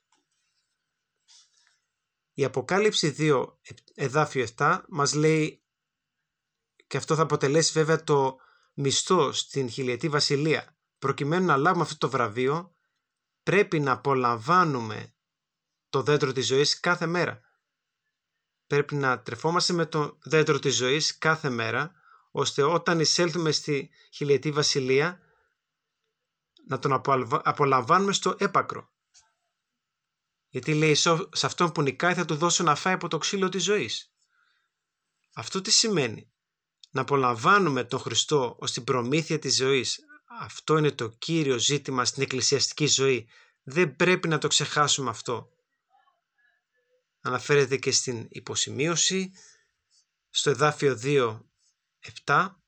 Η Αποκάλυψη δύο, εδάφιο επτά, μας λέει, και αυτό θα αποτελέσει βέβαια το μισθό στην χιλιετή βασιλεία. Προκειμένου να λάβουμε αυτό το βραβείο, πρέπει να απολαμβάνουμε το δέντρο της ζωής κάθε μέρα. Πρέπει να τρεφόμαστε με το δέντρο της ζωής κάθε μέρα, ώστε όταν εισέλθουμε στη χιλιετή βασιλεία, να τον απολαμβάνουμε στο έπακρο. Γιατί λέει, σε αυτόν που νικάει θα του δώσω να φάει από το ξύλο της ζωής. Αυτό τι σημαίνει? Να απολαμβάνουμε τον Χριστό ως την προμήθεια της ζωής. Αυτό είναι το κύριο ζήτημα στην εκκλησιαστική ζωή. Δεν πρέπει να το ξεχάσουμε αυτό. Αναφέρεται και στην υποσημείωση, στο εδάφιο δύο επτά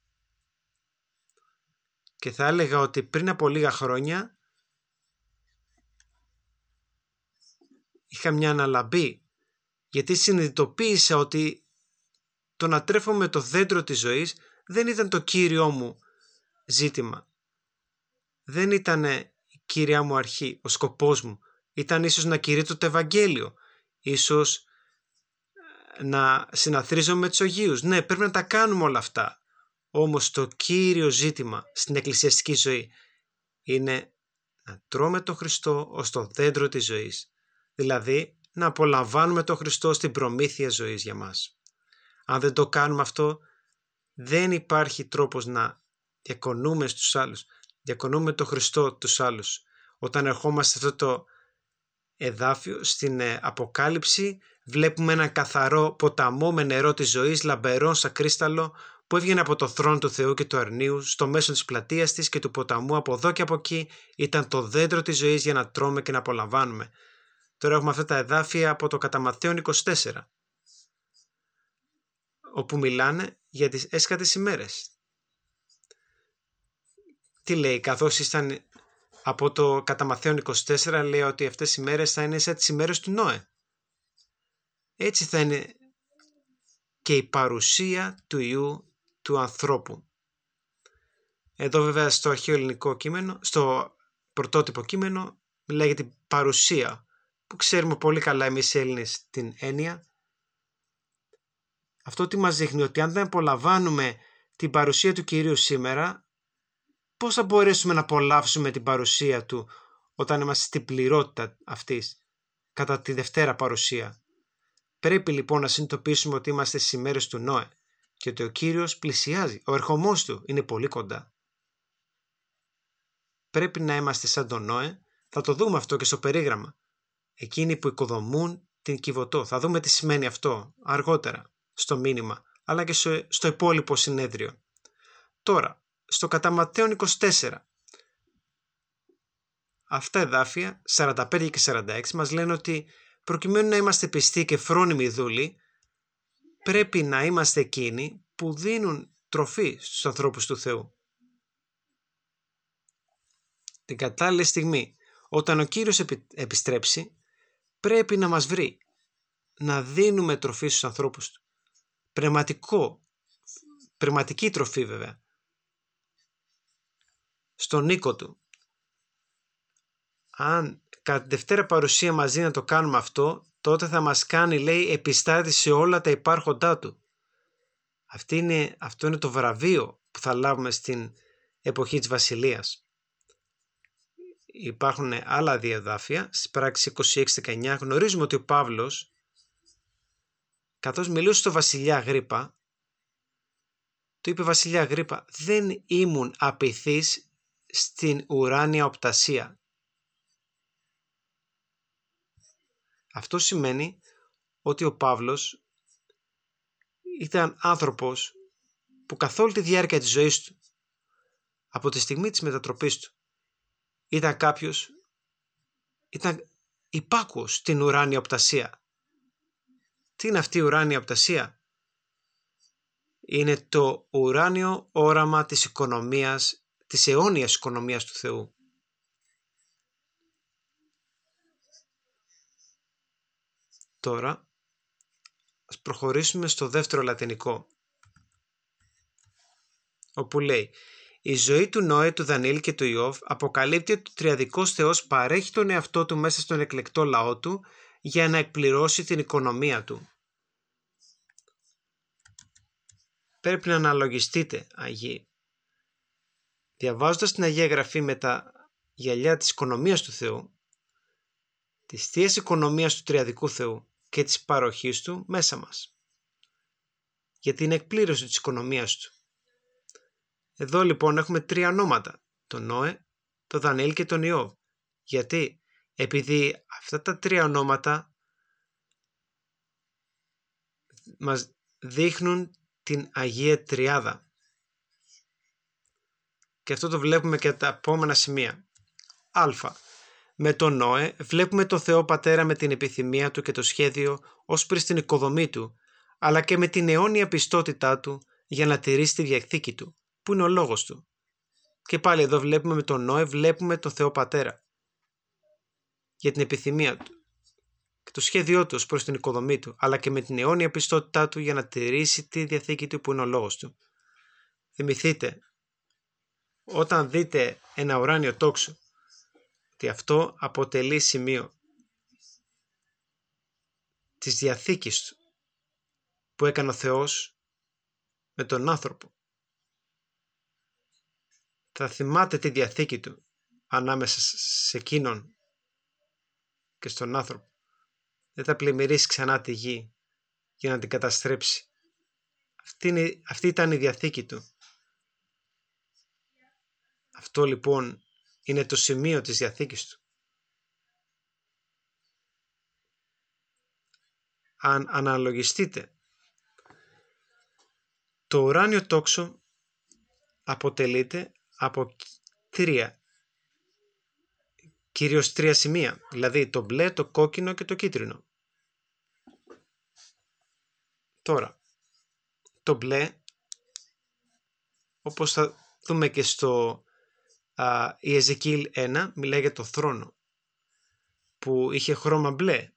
και θα έλεγα ότι πριν από λίγα χρόνια είχα μια αναλαμπή, γιατί συνειδητοποίησα ότι το να τρέφομαι το δέντρο της ζωής δεν ήταν το κύριό μου ζήτημα. Δεν ήταν η κύρια μου αρχή, ο σκοπός μου. Ήταν ίσως να κηρύττω το Ευαγγέλιο, ίσως να συναθρίζομαι με τους Αγίους. Ναι, πρέπει να τα κάνουμε όλα αυτά. Όμως το κύριο ζήτημα στην εκκλησιαστική ζωή είναι να τρώμε τον Χριστό ως το δέντρο της ζωής. Δηλαδή να απολαμβάνουμε τον Χριστό στην προμήθεια ζωής για μας. Αν δεν το κάνουμε αυτό, δεν υπάρχει τρόπος να διακονούμε στους άλλους. Διακονούμε τον Χριστό τους άλλους. Όταν ερχόμαστε σε αυτό το εδάφιο, στην Αποκάλυψη, βλέπουμε ένα καθαρό ποταμό με νερό της ζωής, λαμπερό σαν κρίσταλο, που έβγαινε από το θρόνο του Θεού και του αρνίου, στο μέσο της πλατείας της και του ποταμού, από εδώ και από εκεί ήταν το δέντρο της ζωής για να τρώμε και να απολαμβάνουμε. Τώρα έχουμε αυτά τα εδάφια από το κατά Ματθαίον είκοσι τέσσερα, όπου μιλάνε για τις έσχατες ημέρες. Τι λέει, καθώς ήταν από το κατά Ματθαίον είκοσι τέσσερα, λέει ότι αυτές οι ημέρες θα είναι σαν τις ημέρες του Νόε. Έτσι θα είναι και η παρουσία του Υιού του ανθρώπου. Εδώ βέβαια στο αρχαίο ελληνικό κείμενο, στο πρωτότυπο κείμενο, μιλάει για την παρουσία, που ξέρουμε πολύ καλά εμείς οι Έλληνες την έννοια. Αυτό τι μας δείχνει, ότι αν δεν απολαμβάνουμε την παρουσία του Κυρίου σήμερα, πώς θα μπορέσουμε να απολαύσουμε την παρουσία του όταν είμαστε στην πληρότητα αυτής, κατά τη Δευτέρα παρουσία. Πρέπει λοιπόν να συνειδητοποιήσουμε ότι είμαστε στις ημέρες του Νόε και ότι ο Κύριος πλησιάζει, ο ερχομός του είναι πολύ κοντά. Πρέπει να είμαστε σαν τον Νόε, θα το δούμε αυτό και στο περίγραμμα. Εκείνοι που οικοδομούν την Κιβωτό, θα δούμε τι σημαίνει αυτό αργότερα στο μήνυμα, αλλά και στο, στο υπόλοιπο συνέδριο. Τώρα, στο κατά Ματθαίον είκοσι τέσσερα, αυτά εδάφια σαράντα πέντε και σαράντα έξι μας λένε ότι προκειμένου να είμαστε πιστοί και φρόνιμοι δούλοι, πρέπει να είμαστε εκείνοι που δίνουν τροφή στους ανθρώπους του Θεού. Την κατάλληλη στιγμή, όταν ο Κύριος επιστρέψει, πρέπει να μας βρει, να δίνουμε τροφή στους ανθρώπους του. Πνευματικό, πνευματική τροφή βέβαια. Στον οίκο του. Αν κατά τη Δευτέρα παρουσία μαζί να το κάνουμε αυτό, τότε θα μας κάνει, λέει, επιστάτη σε όλα τα υπάρχοντά του. Αυτή είναι, αυτό είναι το βραβείο που θα λάβουμε στην εποχή της Βασιλείας. Υπάρχουν άλλα δύο εδάφια, στις πράξεις είκοσι έξι δεκαεννιά γνωρίζουμε ότι ο Παύλος, καθώς μιλούσε στο βασιλιά Αγρίππα, του είπε βασιλιά Αγρίππα, δεν ήμουν απειθής στην ουράνια οπτασία. Αυτό σημαίνει ότι ο Παύλος ήταν άνθρωπος που καθ' όλη τη διάρκεια της ζωής του, από τη στιγμή της μετατροπής του, ήταν κάποιος, ήταν υπάκουος στην ουράνια οπτασία. Τι είναι αυτή η ουράνια οπτασία? Είναι το ουράνιο όραμα της οικονομίας, της αιώνιας οικονομίας του Θεού. Τώρα, ας προχωρήσουμε στο δεύτερο λατινικό, όπου λέει «Η ζωή του Νόε, του Δανιήλ και του Ιώβ αποκαλύπτει ότι ο τριαδικός Θεός παρέχει τον εαυτό του μέσα στον εκλεκτό λαό του για να εκπληρώσει την οικονομία του». Πρέπει να αναλογιστείτε, Αγίοι. Διαβάζοντας την Αγία Γραφή με τα γυαλιά της οικονομίας του Θεού, της θείας οικονομίας του τριαδικού Θεού και της παροχής του μέσα μας, για την εκπλήρωση της οικονομίας του. Εδώ λοιπόν έχουμε τρία ονόματα, τον Νόε, τον Δανιήλ και τον Ιώβ. Γιατί? Επειδή αυτά τα τρία ονόματα μας δείχνουν την Αγία Τριάδα. Και αυτό το βλέπουμε και τα επόμενα σημεία. Α. Με τον Νόε βλέπουμε τον Θεό Πατέρα με την επιθυμία του και το σχέδιο ως προς την οικοδομή του, αλλά και με την αιώνια πιστότητά του για να τηρήσει τη διαθήκη του, που είναι ο λόγος του. Και πάλι εδώ βλέπουμε με τον Νόε, βλέπουμε τον Θεό Πατέρα για την επιθυμία του και το σχέδιό του προς την οικοδομή του, αλλά και με την αιώνια πιστότητά του για να τηρήσει τη διαθήκη του που είναι ο λόγος του. Θυμηθείτε, όταν δείτε ένα ουράνιο τόξο, ότι αυτό αποτελεί σημείο της διαθήκης του που έκανε ο Θεός με τον άνθρωπο. Θα θυμάται τη διαθήκη του ανάμεσα σε εκείνον και στον άνθρωπο. Δεν θα πλημμυρίσει ξανά τη γη για να την καταστρέψει. Αυτή, είναι, αυτή ήταν η διαθήκη του. Αυτό λοιπόν είναι το σημείο της διαθήκης του. Αν αναλογιστείτε, το ουράνιο τόξο αποτελείται από τρία, κυρίως τρία σημεία, δηλαδή το μπλε, το κόκκινο και το κίτρινο. Τώρα, το μπλε, όπως θα δούμε και στο α, η Εζεκίηλ ένα, μιλάει για το θρόνο που είχε χρώμα μπλε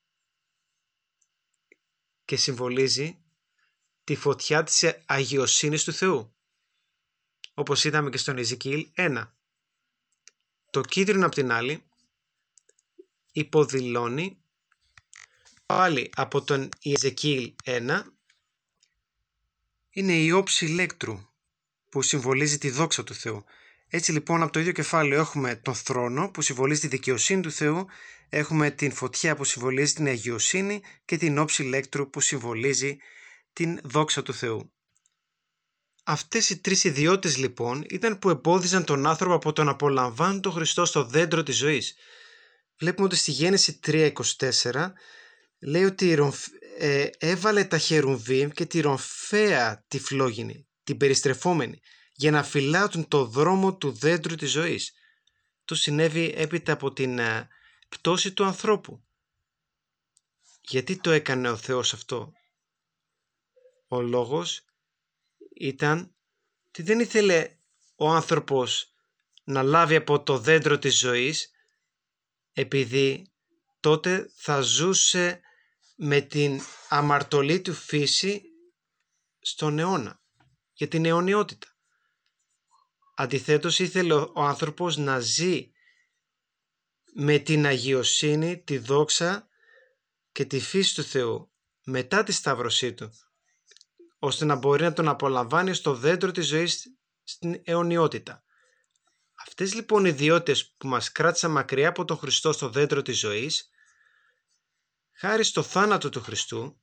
και συμβολίζει τη φωτιά της αγιοσύνης του Θεού, όπως είδαμε και στον Εζεκίηλ ένα. Το κίτρινο απ' την άλλη υποδηλώνει πάλι από τον Εζεκίηλ ένα, είναι η όψη ηλέκτρου που συμβολίζει τη δόξα του Θεού. Έτσι λοιπόν από το ίδιο κεφάλαιο έχουμε τον θρόνο που συμβολίζει τη δικαιοσύνη του Θεού, έχουμε την φωτιά που συμβολίζει την αγιοσύνη και την όψη ηλέκτρου που συμβολίζει την δόξα του Θεού. Αυτές οι τρεις ιδιότητες λοιπόν ήταν που εμπόδιζαν τον άνθρωπο από το να απολαμβάνει τον Χριστό στο δέντρο της ζωής. Βλέπουμε ότι στη Γένεση τρία είκοσι τέσσερα λέει ότι ε, έβαλε τα χερουβίμ και τη ρομφαία τη φλόγινη, την περιστρεφόμενη, για να φυλάτουν το δρόμο του δέντρου της ζωής. Το συνέβη έπειτα από την ε, πτώση του ανθρώπου. Γιατί το έκανε ο Θεός αυτό? Ο λόγος ήταν ότι δεν ήθελε ο άνθρωπος να λάβει από το δέντρο της ζωής, επειδή τότε θα ζούσε με την αμαρτωλή του φύση στον αιώνα, για την αιωνιότητα. Αντιθέτως ήθελε ο άνθρωπος να ζει με την αγιοσύνη, τη δόξα και τη φύση του Θεού μετά τη σταύρωσή του, ώστε να μπορεί να τον απολαμβάνει στο δέντρο της ζωής στην αιωνιότητα. Αυτές λοιπόν οι ιδιότητες που μας κράτησαν μακριά από τον Χριστό στο δέντρο της ζωής, χάρη στο θάνατο του Χριστού,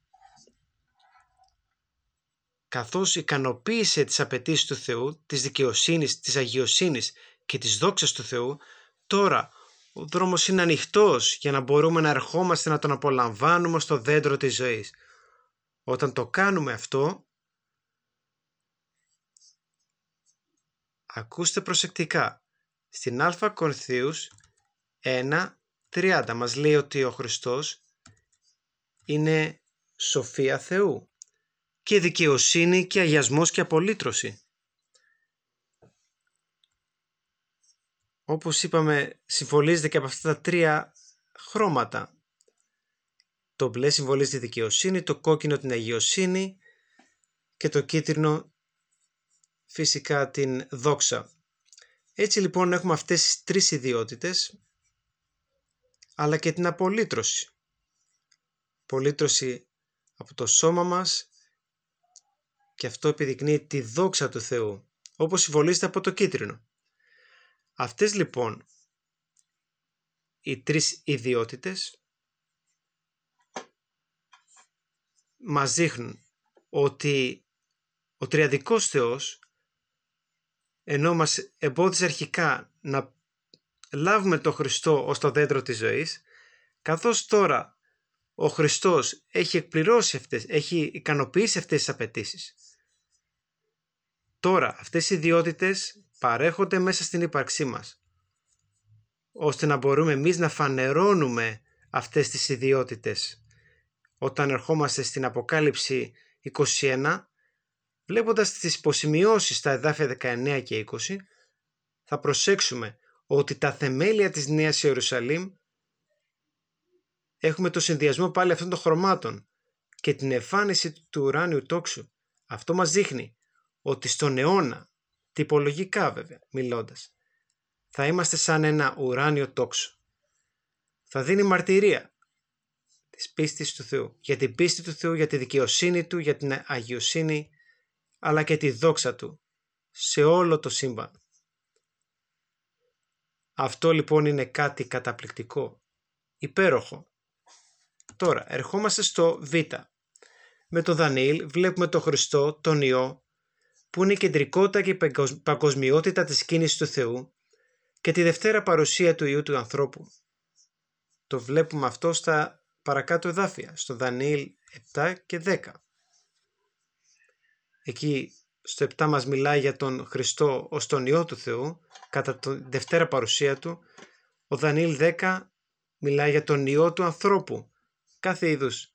καθώς ικανοποίησε τις απαιτήσεις του Θεού, της δικαιοσύνης, της αγιοσύνης και της δόξας του Θεού, τώρα ο δρόμος είναι ανοιχτός για να μπορούμε να ερχόμαστε να τον απολαμβάνουμε στο δέντρο της ζωής. Όταν το κάνουμε αυτό, ακούστε προσεκτικά, στην Α Κορινθίους ένα τριάντα μας λέει ότι ο Χριστός είναι σοφία Θεού και δικαιοσύνη και αγιασμός και απολύτρωση. Όπως είπαμε, συμβολίζεται και από αυτά τα τρία χρώματα. Το μπλε συμβολίζει τη δικαιοσύνη, το κόκκινο την αγιοσύνη και το κίτρινο φυσικά την δόξα. Έτσι λοιπόν έχουμε αυτές τις τρεις ιδιότητες, αλλά και την απολύτρωση. Απολύτρωση από το σώμα μας, και αυτό επιδεικνύει τη δόξα του Θεού, όπως συμβολίζεται από το κίτρινο. Αυτές λοιπόν οι τρεις ιδιότητες μας δείχνουν ότι ο τριαδικός Θεός, ενώ μας εμπόδισε αρχικά να λάβουμε τον Χριστό ως το δέντρο της ζωής, καθώς τώρα ο Χριστός έχει εκπληρώσει αυτές, έχει ικανοποιήσει αυτές τις απαιτήσεις, τώρα αυτές οι ιδιότητες παρέχονται μέσα στην ύπαρξή μας, ώστε να μπορούμε εμείς να φανερώνουμε αυτές τις ιδιότητες όταν ερχόμαστε στην Αποκάλυψη είκοσι ένα, βλέποντας τις υποσημειώσεις στα εδάφια δεκαεννέα και είκοσι, θα προσέξουμε ότι τα θεμέλια της Νέας Ιερουσαλήμ έχουμε το συνδυασμό πάλι αυτών των χρωμάτων και την εμφάνιση του ουράνιου τόξου. Αυτό μας δείχνει ότι στον αιώνα, τυπολογικά βέβαια μιλώντας, θα είμαστε σαν ένα ουράνιο τόξο. Θα δίνει μαρτυρία της πίστης του Θεού, για την πίστη του Θεού, για τη δικαιοσύνη Του, για την αγιοσύνη, αλλά και τη δόξα Του σε όλο το σύμπαν. Αυτό λοιπόν είναι κάτι καταπληκτικό, υπέροχο. Τώρα ερχόμαστε στο Β. Με τον Δανιήλ βλέπουμε τον Χριστό, τον Υιό, που είναι η κεντρικότητα και η παγκοσμιότητα της κίνησης του Θεού και τη δευτέρα παρουσία του Υιού του ανθρώπου. Το βλέπουμε αυτό στα παρακάτω εδάφια, στο Δανιήλ επτά και δέκα. Εκεί στο επτά μας μιλάει για τον Χριστό ως τον Υιό του Θεού, κατά τη δευτέρα παρουσία του. Ο Δανιήλ δέκα μιλάει για τον Υιό του ανθρώπου. Κάθε είδους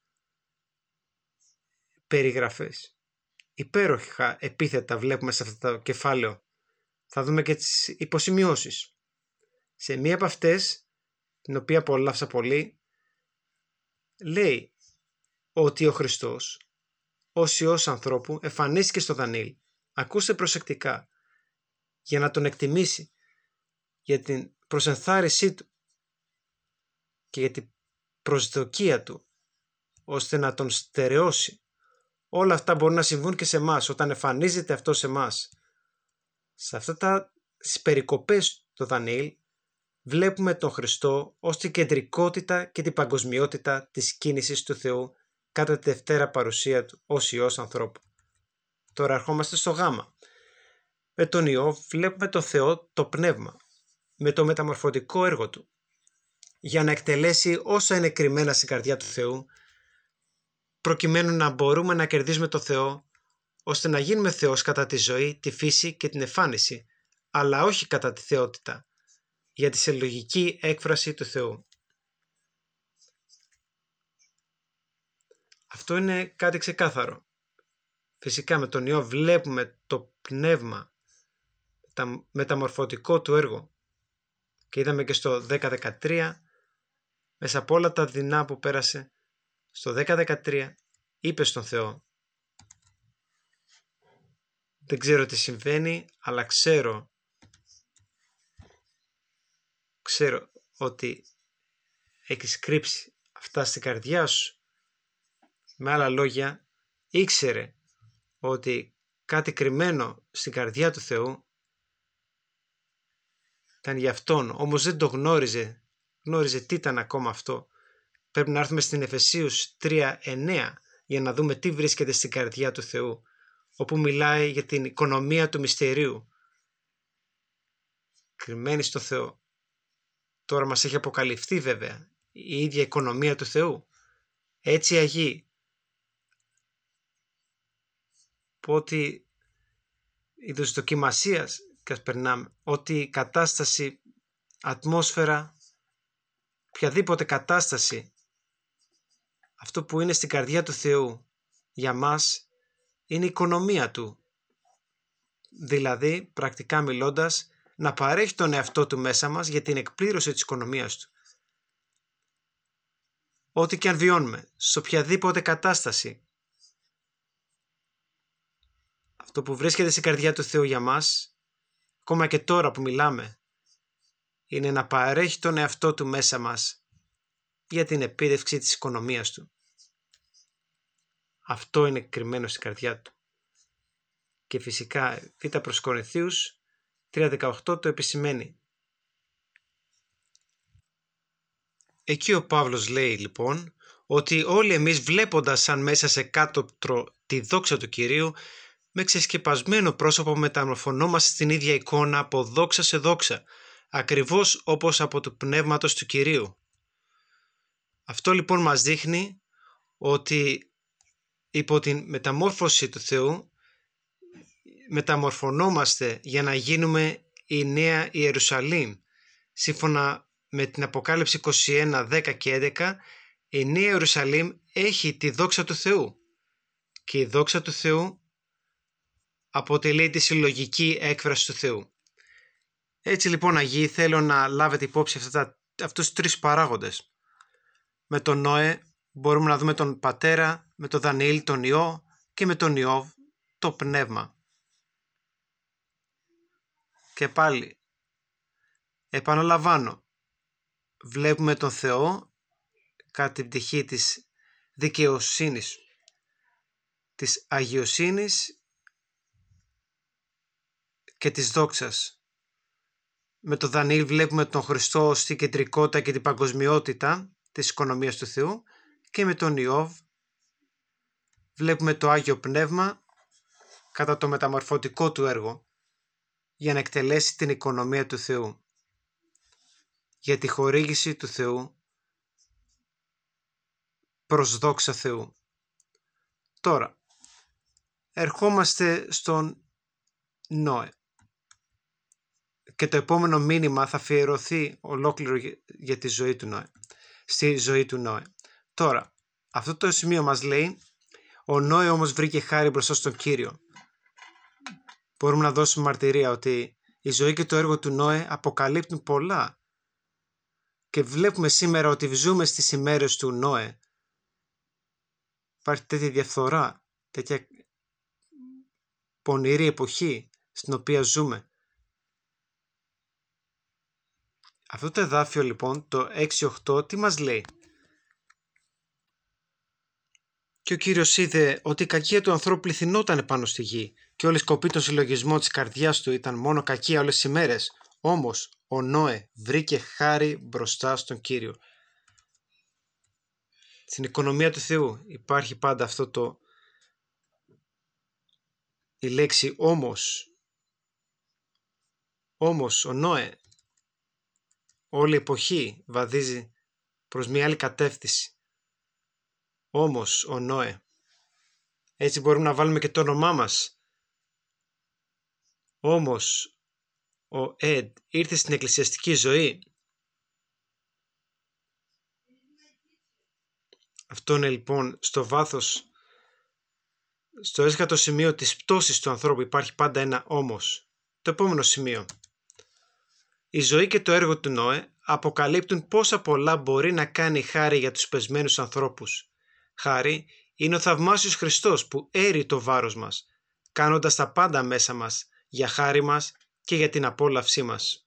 περιγραφές. Υπέροχα επίθετα βλέπουμε σε αυτό το κεφάλαιο. Θα δούμε και τις υποσημειώσεις. Σε μία από αυτές, την οποία απολαύσα πολύ, λέει ότι ο Χριστός ως Υιός ανθρώπου εμφανίστηκε στο Δανιήλ. Ακούστε προσεκτικά, για να τον εκτιμήσει, για την προσενθάρρησή του και για την προσδοκία του, ώστε να τον στερεώσει. Όλα αυτά μπορούν να συμβούν και σε εμάς, όταν εμφανίζεται αυτό σε εμάς. Σε αυτά τα περικοπές του Δανιήλ βλέπουμε τον Χριστό ως την κεντρικότητα και την παγκοσμιότητα της κίνησης του Θεού κατά τη δευτέρα παρουσία του ως Υιός ανθρώπου. Τώρα ερχόμαστε στο Γ. Με τον Υιό βλέπουμε τον Θεό το Πνεύμα, με το μεταμορφωτικό έργο Του, για να εκτελέσει όσα είναι κρυμμένα στην καρδιά του Θεού, προκειμένου να μπορούμε να κερδίζουμε το Θεό, ώστε να γίνουμε Θεός κατά τη ζωή, τη φύση και την εμφάνιση, αλλά όχι κατά τη θεότητα, για τη συλλογική έκφραση του Θεού. Αυτό είναι κάτι ξεκάθαρο. Φυσικά με τον Υιό βλέπουμε το πνεύμα, το μεταμορφωτικό του έργο, και είδαμε και στο δέκα δεκατρία, μέσα από όλα τα δεινά που πέρασε, στο δέκα δεκατρία είπε στον Θεό, δεν ξέρω τι συμβαίνει, αλλά ξέρω ξέρω ότι έχεις κρύψει αυτά στην καρδιά σου. Με άλλα λόγια, ήξερε ότι κάτι κρυμμένο στην καρδιά του Θεού ήταν για Αυτόν, όμως δεν το γνώριζε. Γνώριζε τι ήταν ακόμα αυτό. Πρέπει να έρθουμε στην Εφεσίους τρία εννέα για να δούμε τι βρίσκεται στην καρδιά του Θεού, όπου μιλάει για την οικονομία του μυστηρίου, κρυμμένη στο Θεό. Τώρα μας έχει αποκαλυφθεί βέβαια η ίδια οικονομία του Θεού. Έτσι αγεί. Πότε είδους δοκιμασίας και ας περνάμε, ότι η κατάσταση, ατμόσφαιρα, οποιαδήποτε κατάσταση, αυτό που είναι στην καρδιά του Θεού για μας είναι η οικονομία Του. Δηλαδή, πρακτικά μιλώντας, να παρέχει τον εαυτό Του μέσα μας για την εκπλήρωση της οικονομίας Του. Ό,τι και αν βιώνουμε, σε οποιαδήποτε κατάσταση, αυτό που βρίσκεται στην καρδιά του Θεού για μας, ακόμα και τώρα που μιλάμε, είναι να παρέχει τον εαυτό Του μέσα μας για την επίτευξη της οικονομίας Του. Αυτό είναι κρυμμένο στην καρδιά Του. Και φυσικά Β' προς Κορινθίους τρία δεκαοκτώ το επισημαίνει. Εκεί ο Παύλος λέει λοιπόν ότι όλοι εμείς, βλέποντας σαν μέσα σε κάτωπτρο τη δόξα του Κυρίου, με ξεσκεπασμένο πρόσωπο μεταμορφωνόμαστε στην ίδια εικόνα από δόξα σε δόξα, ακριβώς όπως από του Πνεύματος του Κυρίου. Αυτό λοιπόν μας δείχνει ότι υπό την μεταμόρφωση του Θεού μεταμορφωνόμαστε για να γίνουμε η Νέα Ιερουσαλήμ. Σύμφωνα με την Αποκάλυψη είκοσι ένα δέκα και έντεκα, η Νέα Ιερουσαλήμ έχει τη δόξα του Θεού και η δόξα του Θεού αποτελεί τη συλλογική έκφραση του Θεού. Έτσι λοιπόν, Αγίοι, θέλω να λάβετε υπόψη αυτά τα, αυτούς τους τρεις παράγοντες. Με τον Νόε μπορούμε να δούμε τον Πατέρα, με τον Δανιήλ τον Υιό και με τον Ιώβ το Πνεύμα. Και πάλι, επαναλαμβάνω, βλέπουμε τον Θεό κατά την πτυχή της δικαιοσύνης, της αγιοσύνης και της δόξας. Με τον Δανιήλ βλέπουμε τον Χριστό ως την κεντρικότητα και την παγκοσμιότητα της οικονομίας του Θεού και με τον Ιώβ βλέπουμε το Άγιο Πνεύμα κατά το μεταμορφωτικό του έργο για να εκτελέσει την οικονομία του Θεού, για τη χορήγηση του Θεού προς δόξα Θεού. Τώρα, ερχόμαστε στον Νόε και το επόμενο μήνυμα θα αφιερωθεί ολόκληρο για τη ζωή του Νόε, στη ζωή του Νόε. Τώρα, αυτό το σημείο μας λέει, ο Νόε όμως βρήκε χάρη μπροστά στον Κύριο. Μπορούμε να δώσουμε μαρτυρία ότι η ζωή και το έργο του Νόε αποκαλύπτουν πολλά και βλέπουμε σήμερα ότι ζούμε στις ημέρες του Νόε. Υπάρχει τέτοια διαφθορά, τέτοια πονηρή εποχή στην οποία ζούμε. Αυτό το εδάφιο λοιπόν, το έξι οκτώ, τι μας λέει? Και ο Κύριος είδε ότι η κακία του ανθρώπου πληθυνόταν πάνω στη γη και όλη η σκοπή των συλλογισμών της καρδιάς του ήταν μόνο κακία όλες τις ημέρες. Όμως ο Νόε βρήκε χάρη μπροστά στον Κύριο. Στην οικονομία του Θεού υπάρχει πάντα αυτό το, η λέξη όμως. Όμως ο Νόε, όλη η εποχή βαδίζει προς μια άλλη κατεύθυνση. Όμως ο Νόε, έτσι μπορούμε να βάλουμε και το όνομά μας. Όμως ο Εντ ήρθε στην εκκλησιαστική ζωή. Αυτό είναι λοιπόν στο βάθος, στο έσχατο σημείο της πτώσης του ανθρώπου υπάρχει πάντα ένα όμως. Το επόμενο σημείο. Η ζωή και το έργο του Νόε αποκαλύπτουν πόσα πολλά μπορεί να κάνει χάρη για τους πεσμένους ανθρώπους. Χάρη είναι ο θαυμάσιος Χριστός που έρει το βάρος μας, κάνοντας τα πάντα μέσα μας για χάρη μας και για την απόλαυσή μας.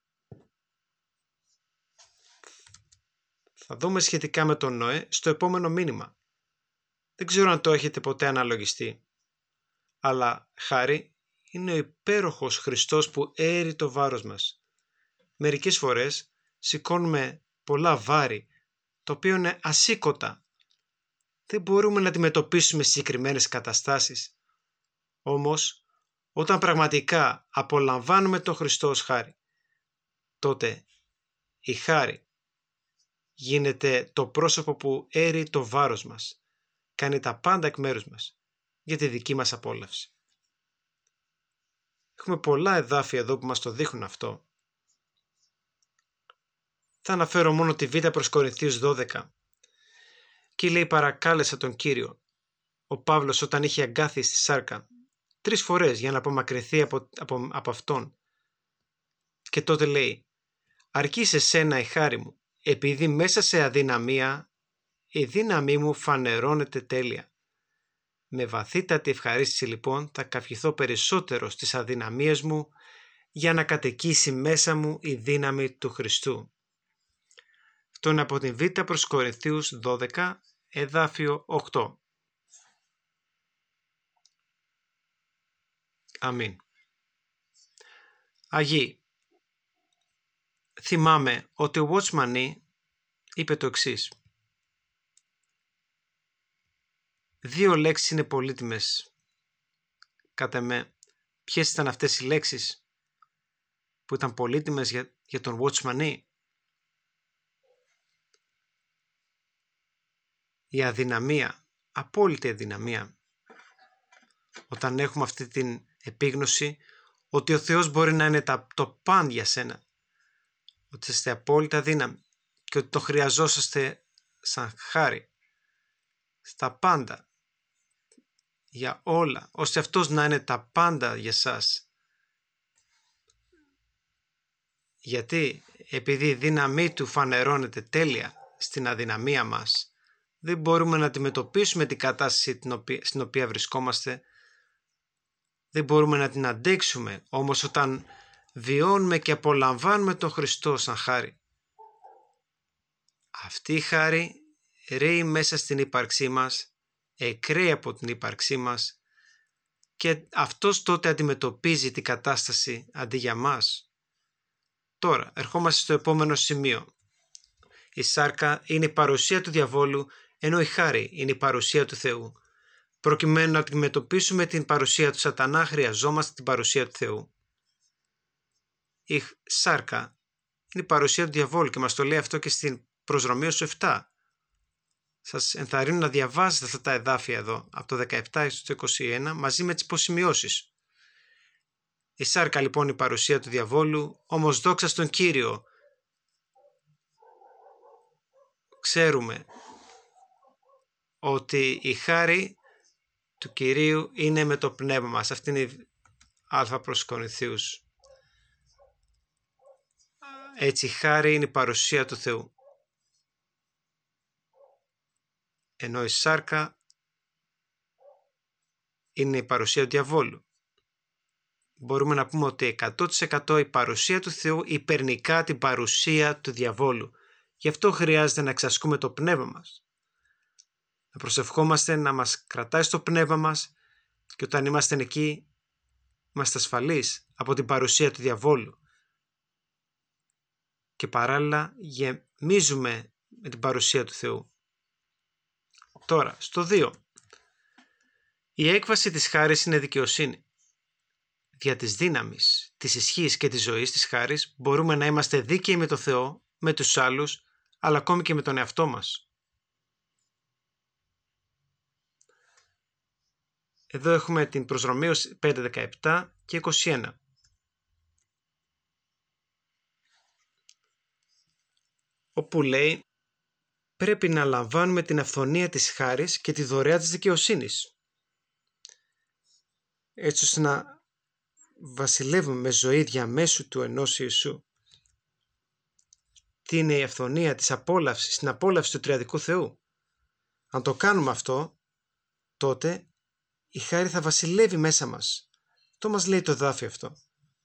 Θα δούμε σχετικά με τον Νόε στο επόμενο μήνυμα. Δεν ξέρω αν το έχετε ποτέ αναλογιστεί, αλλά χάρη είναι ο υπέροχος Χριστός που έρει το βάρος μας. Μερικές φορές σηκώνουμε πολλά βάρη, το οποίο είναι ασήκωτα. Δεν μπορούμε να αντιμετωπίσουμε συγκεκριμένες καταστάσεις. Όμως, όταν πραγματικά απολαμβάνουμε τον Χριστό ως χάρη, τότε η χάρη γίνεται το πρόσωπο που έρει το βάρος μας, κάνει τα πάντα εκ μέρους μας για τη δική μας απόλαυση. Έχουμε πολλά εδάφια εδώ που μας το δείχνουν αυτό. Θα αναφέρω μόνο τη Β' προς Κορινθίους δώδεκα. Και λέει, παρακάλεσα τον Κύριο, ο Παύλος όταν είχε αγκάθει στη σάρκα, τρεις φορές για να απομακρυνθεί από, από, από αυτόν. Και τότε λέει, αρκεί σε σένα η χάρη μου, επειδή μέσα σε αδυναμία η δύναμή μου φανερώνεται τέλεια. Με βαθύτατη ευχαρίστηση λοιπόν θα καυχηθώ περισσότερο στις αδυναμίες μου για να κατοικήσει μέσα μου η δύναμη του Χριστού. Αυτό είναι από την Β' προς Κορινθίους δώδεκα, εδάφιο οκτώ. Αμήν. Αγίοι, θυμάμαι ότι ο Watchman Nee είπε το εξής. Δύο λέξεις είναι πολύτιμες. Κατά με, ποιες ήταν αυτές οι λέξεις που ήταν πολύτιμες για, για τον Watchman Nee? Η αδυναμία, απόλυτη αδυναμία. Όταν έχουμε αυτή την επίγνωση ότι ο Θεός μπορεί να είναι το παν για σένα, ότι είστε απόλυτα δύναμη και ότι το χρειαζόσαστε σαν χάρη στα πάντα, για όλα, ώστε αυτός να είναι τα πάντα για σας. Γιατί επειδή η δύναμή του φανερώνεται τέλεια στην αδυναμία μας, δεν μπορούμε να αντιμετωπίσουμε την κατάσταση στην οποία βρισκόμαστε, δεν μπορούμε να την αντέξουμε, όμως όταν βιώνουμε και απολαμβάνουμε τον Χριστό σαν χάρη, αυτή η χάρη ρέει μέσα στην ύπαρξή μας, εκραίει από την ύπαρξή μας και αυτός τότε αντιμετωπίζει την κατάσταση αντί για μας. Τώρα, ερχόμαστε στο επόμενο σημείο. Η σάρκα είναι η παρουσία του διαβόλου, ενώ η χάρη είναι η παρουσία του Θεού. Προκειμένου να αντιμετωπίσουμε την παρουσία του σατανά, χρειαζόμαστε την παρουσία του Θεού. Η σάρκα είναι η παρουσία του διαβόλου και μας το λέει αυτό και στην προς Ρωμαίους επτά. Σας ενθαρρύνω να διαβάσετε αυτά τα εδάφια εδώ, από το δεκαεπτά έως το είκοσι ένα, μαζί με τις υποσημειώσεις. Η σάρκα λοιπόν είναι η παρουσία του διαβόλου, όμως δόξα στον Κύριο. Ξέρουμε ότι η χάρη του Κυρίου είναι με το πνεύμα μας. Αυτή είναι η Α προς Κορινθίους. Έτσι η χάρη είναι η παρουσία του Θεού. Ενώ η σάρκα είναι η παρουσία του διαβόλου. Μπορούμε να πούμε ότι εκατό τοις εκατό η παρουσία του Θεού υπερνικά την παρουσία του διαβόλου. Γι' αυτό χρειάζεται να εξασκούμε το πνεύμα μας. Να προσευχόμαστε να μας κρατάει στο πνεύμα μας και όταν είμαστε εκεί είμαστε ασφαλείς από την παρουσία του διαβόλου. Και παράλληλα γεμίζουμε με την παρουσία του Θεού. Τώρα, στο δύο. Η έκβαση της χάρης είναι δικαιοσύνη. Δια της δύναμης, της ισχύς και της ζωής της χάρης μπορούμε να είμαστε δίκαιοι με το Θεό, με τους άλλους, αλλά ακόμη και με τον εαυτό μας. Εδώ έχουμε την προς Ρωμαίους πέντε δεκαεπτά και είκοσι ένα. Όπου λέει πρέπει να λαμβάνουμε την αυθονία της χάρης και τη δωρεά της δικαιοσύνης, έτσι ώστε να βασιλεύουμε με ζωή διαμέσου του ενός Ιησού. Τι είναι η αυθονία της απόλαυσης, την απόλαυση του τριαδικού Θεού. Αν το κάνουμε αυτό, τότε η χάρη θα βασιλεύει μέσα μας. Το μας λέει το εδάφιο αυτό.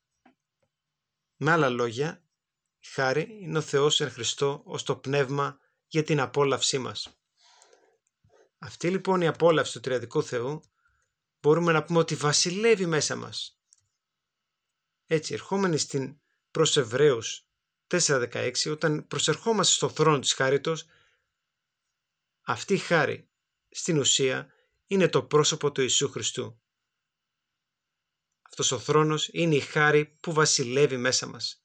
Με άλλα λόγια, η χάρη είναι ο Θεός εν Χριστώ ως το πνεύμα για την απόλαυσή μας. Αυτή λοιπόν η απόλαυση του τριαδικού Θεού μπορούμε να πούμε ότι βασιλεύει μέσα μας. Έτσι, ερχόμενοι στην προς Εβραίους τέσσερα δεκαέξι, όταν προσερχόμαστε στο θρόνο της χάριτος, αυτή η χάρη στην ουσία είναι το πρόσωπο του Ιησού Χριστού. Αυτός ο θρόνος είναι η χάρη που βασιλεύει μέσα μας.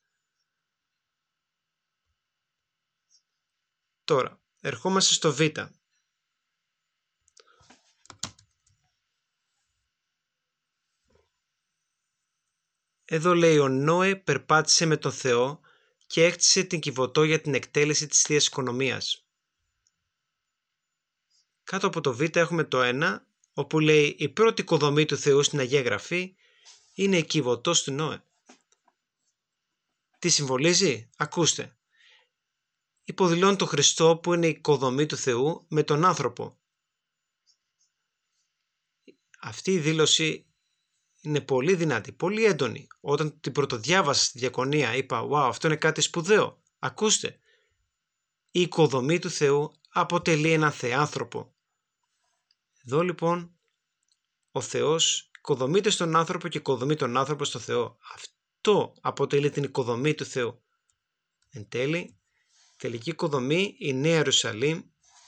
Τώρα, ερχόμαστε στο Β. Εδώ λέει ο Νόε περπάτησε με τον Θεό και έκτισε την Κιβωτό για την εκτέλεση της Θείας Οικονομίας. Κάτω από το Β έχουμε το ένα, όπου λέει η πρώτη οικοδομή του Θεού στην Αγία Γραφή είναι η Κιβωτός του Νόε. Τι συμβολίζει? Ακούστε. Υποδηλώνει τον Χριστό που είναι η οικοδομή του Θεού με τον άνθρωπο. Αυτή η δήλωση είναι πολύ δυνατή, πολύ έντονη. Όταν την πρωτοδιάβασα στη διακονία είπα «Wow, αυτό είναι κάτι σπουδαίο». Ακούστε, η οικοδομή του Θεού αποτελεί έναν θεάνθρωπο. Εδώ λοιπόν ο Θεός οικοδομείται στον άνθρωπο και οικοδομεί τον άνθρωπο στο Θεό. Αυτό αποτελεί την οικοδομή του Θεού. Εν τέλει, τελική οικοδομή, η Νέα Ιερουσαλήμ,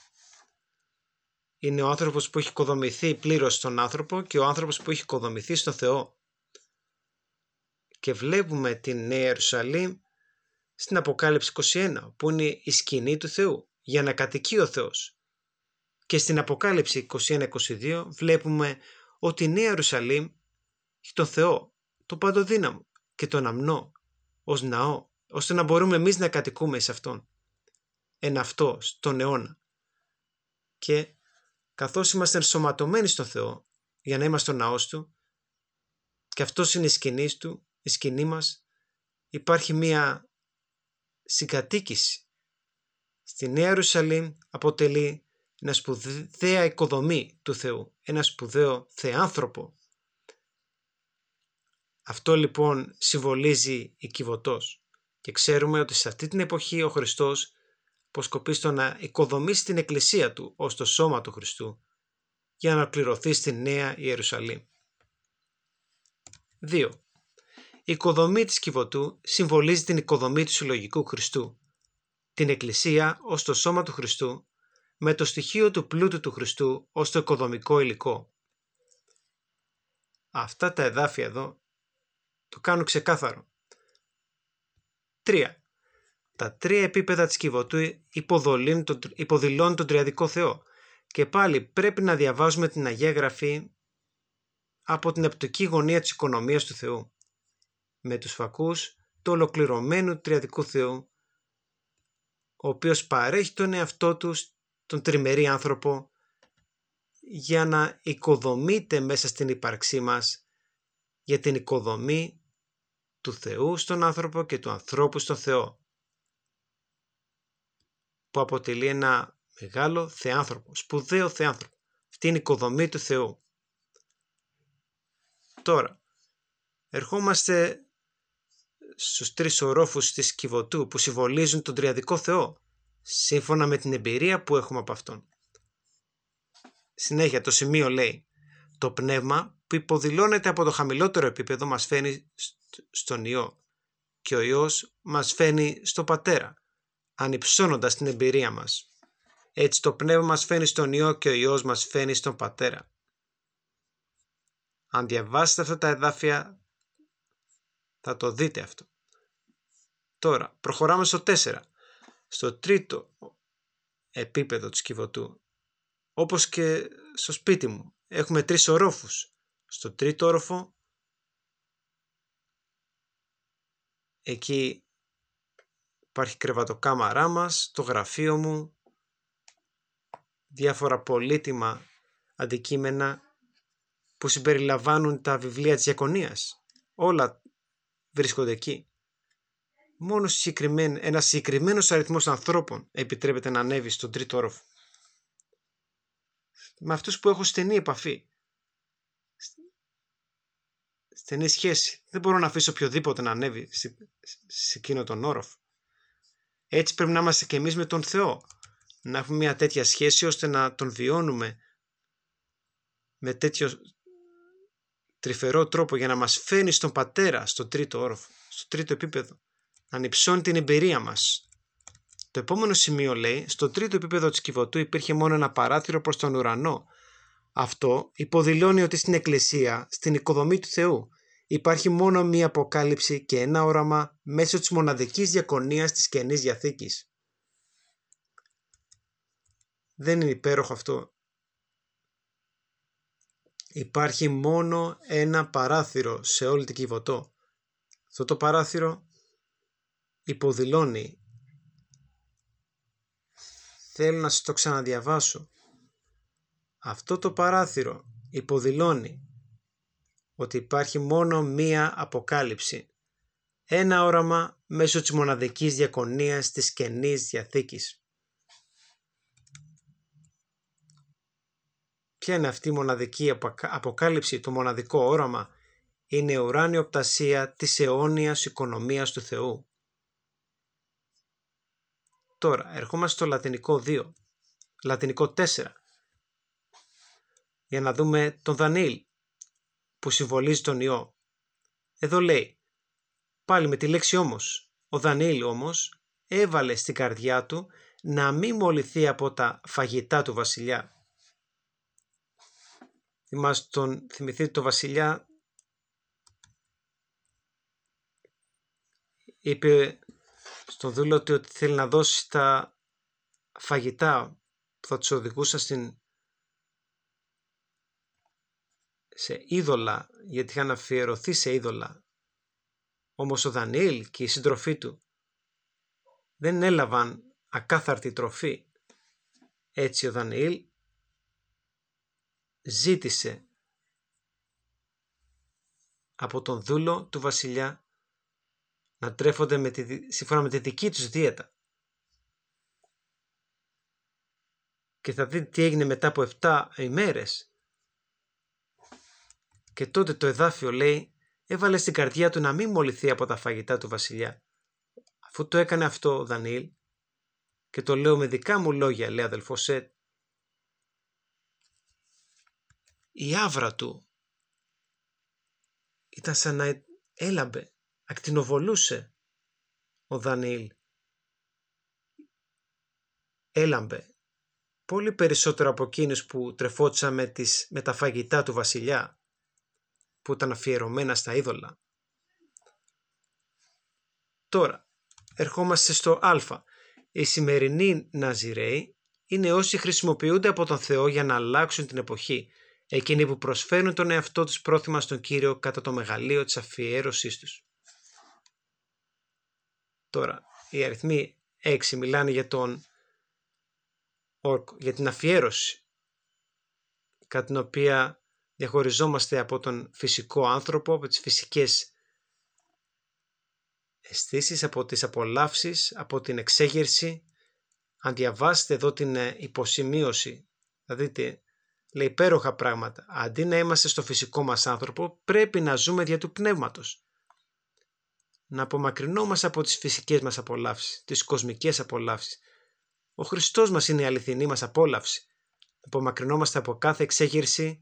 είναι ο άνθρωπος που έχει οικοδομηθεί πλήρως στον άνθρωπο και ο άνθρωπος που έχει οικοδομηθεί στον Θεό. Και βλέπουμε την Νέα Ιερουσαλήμ στην Αποκάλυψη είκοσι ένα, που είναι η σκηνή του Θεού, για να κατοικεί ο Θεός. Και στην Αποκάλυψη είκοσι ένα είκοσι δύο βλέπουμε ότι η Νέα Ιερουσαλήμ έχει τον Θεό, τον Παντοδύναμο και τον Αμνό ως ναό, ώστε να μπορούμε εμείς να κατοικούμε σε Αυτόν. Εν αυτό, στον αιώνα. Και καθώς είμαστε ενσωματωμένοι στο Θεό, για να είμαστε ο ναός του και αυτός είναι η σκηνή του, η σκηνή μας. Υπάρχει μία συγκατοίκηση. Στη Νέα Ιερουσαλήμ αποτελεί ένα σπουδαία οικοδομή του Θεού, ένα σπουδαίο θεάνθρωπο. Αυτό λοιπόν συμβολίζει η Κιβωτός και ξέρουμε ότι σε αυτή την εποχή ο Χριστός αποσκοπεί στο να οικοδομήσει την εκκλησία του ως το σώμα του Χριστού για να ολοκληρωθεί στη Νέα Ιερουσαλήμ. δύο. Η οικοδομή της Κιβωτού συμβολίζει την οικοδομή του συλλογικού Χριστού, την εκκλησία ως το σώμα του Χριστού με το στοιχείο του πλούτου του Χριστού ως το οικοδομικό υλικό. Αυτά τα εδάφια εδώ το κάνουν ξεκάθαρο. τρία. Τα τρία επίπεδα της Κιβωτού υποδηλώνουν τον τριαδικό Θεό και πάλι πρέπει να διαβάζουμε την Αγία Γραφή από την οπτική γωνία της οικονομίας του Θεού, με τους φακούς του ολοκληρωμένου τριαδικού Θεού, ο οποίος παρέχει τον εαυτό του, τον τριμερή άνθρωπο, για να οικοδομείται μέσα στην ύπαρξή μας για την οικοδομή του Θεού στον άνθρωπο και του ανθρώπου στον Θεό, που αποτελεί ένα μεγάλο θεάνθρωπο, σπουδαίο θεάνθρωπο. Αυτή είναι η οικοδομή του Θεού. Τώρα, ερχόμαστε στους τρεις ορόφους της Κιβωτού που συμβολίζουν τον τριαδικό Θεό, σύμφωνα με την εμπειρία που έχουμε από Αυτόν. Συνέχεια το σημείο λέει: το πνεύμα που υποδηλώνεται από το χαμηλότερο επίπεδο μας φαίνει στον Υιό και ο Υιός μας φαίνει στο Πατέρα, ανυψώνοντας την εμπειρία μας. Έτσι το πνεύμα μας φαίνει στον Υιό και ο Υιός μας φαίνει στον Πατέρα. Αν διαβάσετε αυτά τα εδάφια θα το δείτε αυτό. Τώρα προχωράμε στο τέσσερα, στο τρίτο επίπεδο της Κιβωτού. Όπως και στο σπίτι μου έχουμε τρεις ορόφους. Στο τρίτο όροφο εκεί υπάρχει κρεβατοκάμαρά μας, το γραφείο μου, διάφορα πολύτιμα αντικείμενα που συμπεριλαμβάνουν τα βιβλία της διακονίας. Όλα βρίσκονται εκεί. Μόνο ένας συγκεκριμένος αριθμός ανθρώπων επιτρέπεται να ανέβει στον τρίτο όροφο. Με αυτούς που έχω στενή επαφή, στενή σχέση. Δεν μπορώ να αφήσω οποιοδήποτε να ανέβει σε εκείνο τον όροφο. Έτσι πρέπει να είμαστε και εμείς με τον Θεό. Να έχουμε μια τέτοια σχέση ώστε να τον βιώνουμε με τέτοιο τρυφερό τρόπο για να μας φέρνει στον Πατέρα στο τρίτο όροφο, στο τρίτο επίπεδο. Να ανυψώνει την εμπειρία μας. Το επόμενο σημείο λέει: στο τρίτο επίπεδο της Κιβωτού υπήρχε μόνο ένα παράθυρο προς τον ουρανό. Αυτό υποδηλώνει ότι στην Εκκλησία, στην οικοδομή του Θεού, υπάρχει μόνο μία αποκάλυψη και ένα όραμα μέσω της μοναδικής διακονίας της Καινής Διαθήκης. Δεν είναι υπέροχο αυτό? Υπάρχει μόνο ένα παράθυρο σε όλη την Κιβωτό. Αυτό το παράθυρο υποδηλώνει. Θέλω να σας το ξαναδιαβάσω. Αυτό το παράθυρο υποδηλώνει ότι υπάρχει μόνο μία αποκάλυψη. Ένα όραμα μέσω της μοναδικής διακονίας της Καινής Διαθήκης. Ποια είναι αυτή η μοναδική αποκάλυψη? Το μοναδικό όραμα είναι η ουράνια οπτασία της αιώνιας οικονομίας του Θεού. Τώρα ερχόμαστε στο λατινικό δύο, λατινικό τέσσερα, για να δούμε τον Δανιήλ που συμβολίζει τον Υιό. Εδώ λέει, πάλι με τη λέξη όμως, ο Δανιήλ όμως έβαλε στην καρδιά του να μην μολυθεί από τα φαγητά του βασιλιά. Θυμάστε τον, θυμηθείτε το βασιλιά, είπε στον δούλο του ότι θέλει να δώσει τα φαγητά που θα τους οδηγούσαν στην, σε είδωλα, γιατί είχαν αφιερωθεί σε είδωλα. Όμως ο Δανιήλ και οι σύντροφοί του δεν έλαβαν ακάθαρτη τροφή. Έτσι ο Δανιήλ ζήτησε από τον δούλο του βασιλιά να τρέφονται με τη, σύμφωνα με τη δική τους δίαιτα. Και θα δείτε τι έγινε μετά από επτά ημέρες. Και τότε το εδάφιο λέει, έβαλε στην καρδιά του να μην μολυθεί από τα φαγητά του βασιλιά. Αφού το έκανε αυτό ο Δανιήλ, και το λέω με δικά μου λόγια, λέει αδελφός Σετ, η άβρα του ήταν σαν να έλαμπε, ακτινοβολούσε ο Δανιήλ. Έλαμπε πολύ περισσότερο από εκείνους που τρεφόντουσαν με, τις, με τα φαγητά του βασιλιά, που ήταν αφιερωμένα στα είδωλα. Τώρα, ερχόμαστε στο α. Οι σημερινοί Ναζιραίοι είναι όσοι χρησιμοποιούνται από τον Θεό για να αλλάξουν την εποχή, εκείνοι που προσφέρουν τον εαυτό τους πρόθυμα στον Κύριο κατά το μεγαλείο της αφιέρωσής τους. Τώρα, οι αριθμοί έξι μιλάνε για τον όρκο, για την αφιέρωση, κατά την οποία διαχωριζόμαστε από τον φυσικό άνθρωπο, από τις φυσικές αισθήσεις, από τις απολαύσεις, από την εξέγερση. Αν διαβάσετε εδώ την υποσημείωση, θα δείτε, λέει υπέροχα πράγματα. Αντί να είμαστε στο φυσικό μας άνθρωπο, πρέπει να ζούμε δια του πνεύματος. Να απομακρυνόμαστε από τις φυσικές μας απολαύσεις, τις κοσμικές απολαύσεις. Ο Χριστός μας είναι η αληθινή μας απόλαυση. Να απομακρυνόμαστε από κάθε εξέγερση.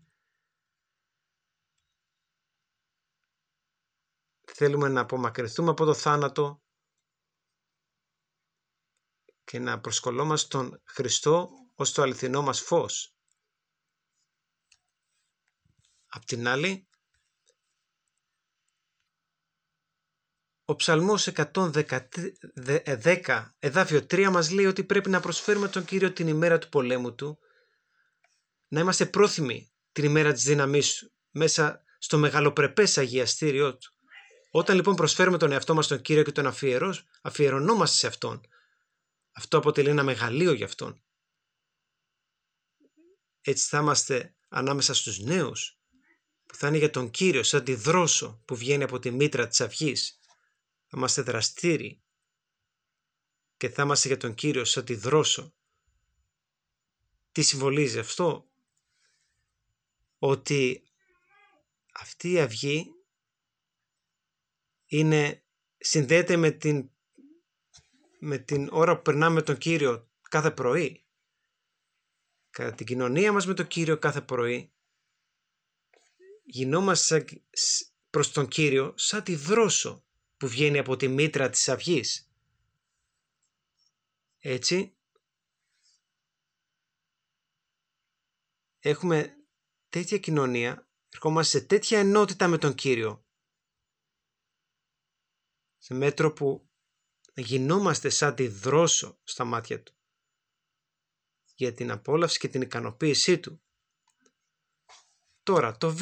Θέλουμε να απομακρυνθούμε από το θάνατο και να προσκολόμαστε τον Χριστό ως το αληθινό μας φως. Απ' την άλλη, ο Ψαλμός εκατόν δέκα, εδάφιο τρία μας λέει ότι πρέπει να προσφέρουμε τον Κύριο την ημέρα του πολέμου του, να είμαστε πρόθυμοι την ημέρα της δύναμής του, μέσα στο μεγαλοπρεπές αγιαστήριό του. Όταν λοιπόν προσφέρουμε τον εαυτό μας στον Κύριο και τον αφιερωνόμαστε σε Αυτόν, αυτό αποτελεί ένα μεγαλείο για Αυτόν. Έτσι θα είμαστε ανάμεσα στους νέους, που θα είναι για τον Κύριο σαν τη δρόσο που βγαίνει από τη μήτρα της αυγής. Θα είμαστε δραστήριοι και θα είμαστε για τον Κύριο σαν τη δρόσο. Τι συμβολίζει αυτό? Ότι αυτή η αυγή είναι, συνδέεται με την, με την ώρα που περνάμε με τον Κύριο κάθε πρωί. Κατά την κοινωνία μας με τον Κύριο κάθε πρωί γινόμαστε προς τον Κύριο σαν τη δρόσο που βγαίνει από τη μήτρα της αυγής. Έτσι έχουμε τέτοια κοινωνία, ερχόμαστε σε τέτοια ενότητα με τον Κύριο, σε μέτρο που γινόμαστε σαν τη δρόσο στα μάτια Του για την απόλαυση και την ικανοποίησή Του. Τώρα το Β.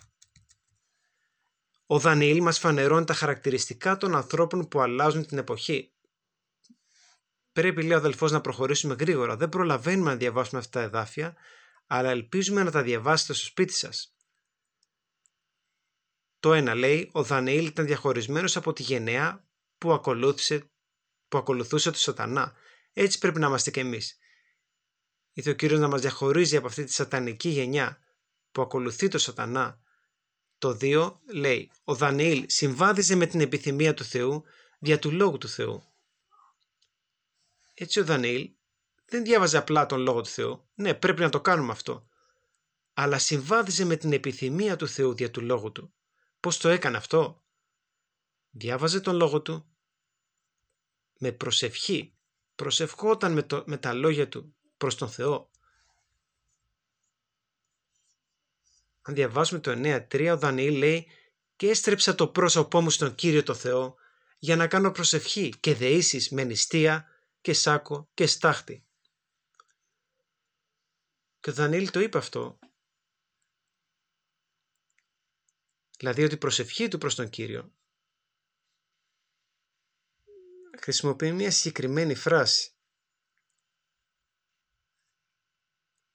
Ο Δανιήλ μας φανερώνει τα χαρακτηριστικά των ανθρώπων που αλλάζουν την εποχή. Πρέπει, λέει ο αδελφός, να προχωρήσουμε γρήγορα. Δεν προλαβαίνουμε να διαβάσουμε αυτά τα εδάφια, αλλά ελπίζουμε να τα διαβάσετε στο σπίτι σας. Το ένα λέει, ο Δανιήλ ήταν διαχωρισμένος από τη γενεά που, ακολούθησε, που ακολουθούσε το σατανά. Έτσι πρέπει να είμαστε και εμείς. Ήθελε ο Κύριος να μας διαχωρίζει από αυτή τη σατανική γενιά που ακολουθεί το σατανά. Το δύο λέει, ο Δανιήλ συμβάδιζε με την επιθυμία του Θεού δια του Λόγου του Θεού. Έτσι ο Δανιήλ δεν διάβαζε απλά τον Λόγο του Θεού. Ναι, πρέπει να το κάνουμε αυτό. Αλλά συμβάδιζε με την επιθυμία του Θεού δια του Λόγου του. Πώς το έκανε αυτό? Διάβαζε τον Λόγο του με προσευχή. Προσευχόταν με, το, με τα λόγια του προς τον Θεό. Αν διαβάσουμε το εννέα τρία, ο Δανιήλ λέει «Και έστρεψα το πρόσωπό μου στον Κύριο το Θεό για να κάνω προσευχή και δεήσεις με νηστεία και σάκο και στάχτη». Και ο Δανιήλ το είπε αυτό. Δηλαδή ότι η προσευχή του προς τον Κύριο χρησιμοποιεί μια συγκεκριμένη φράση.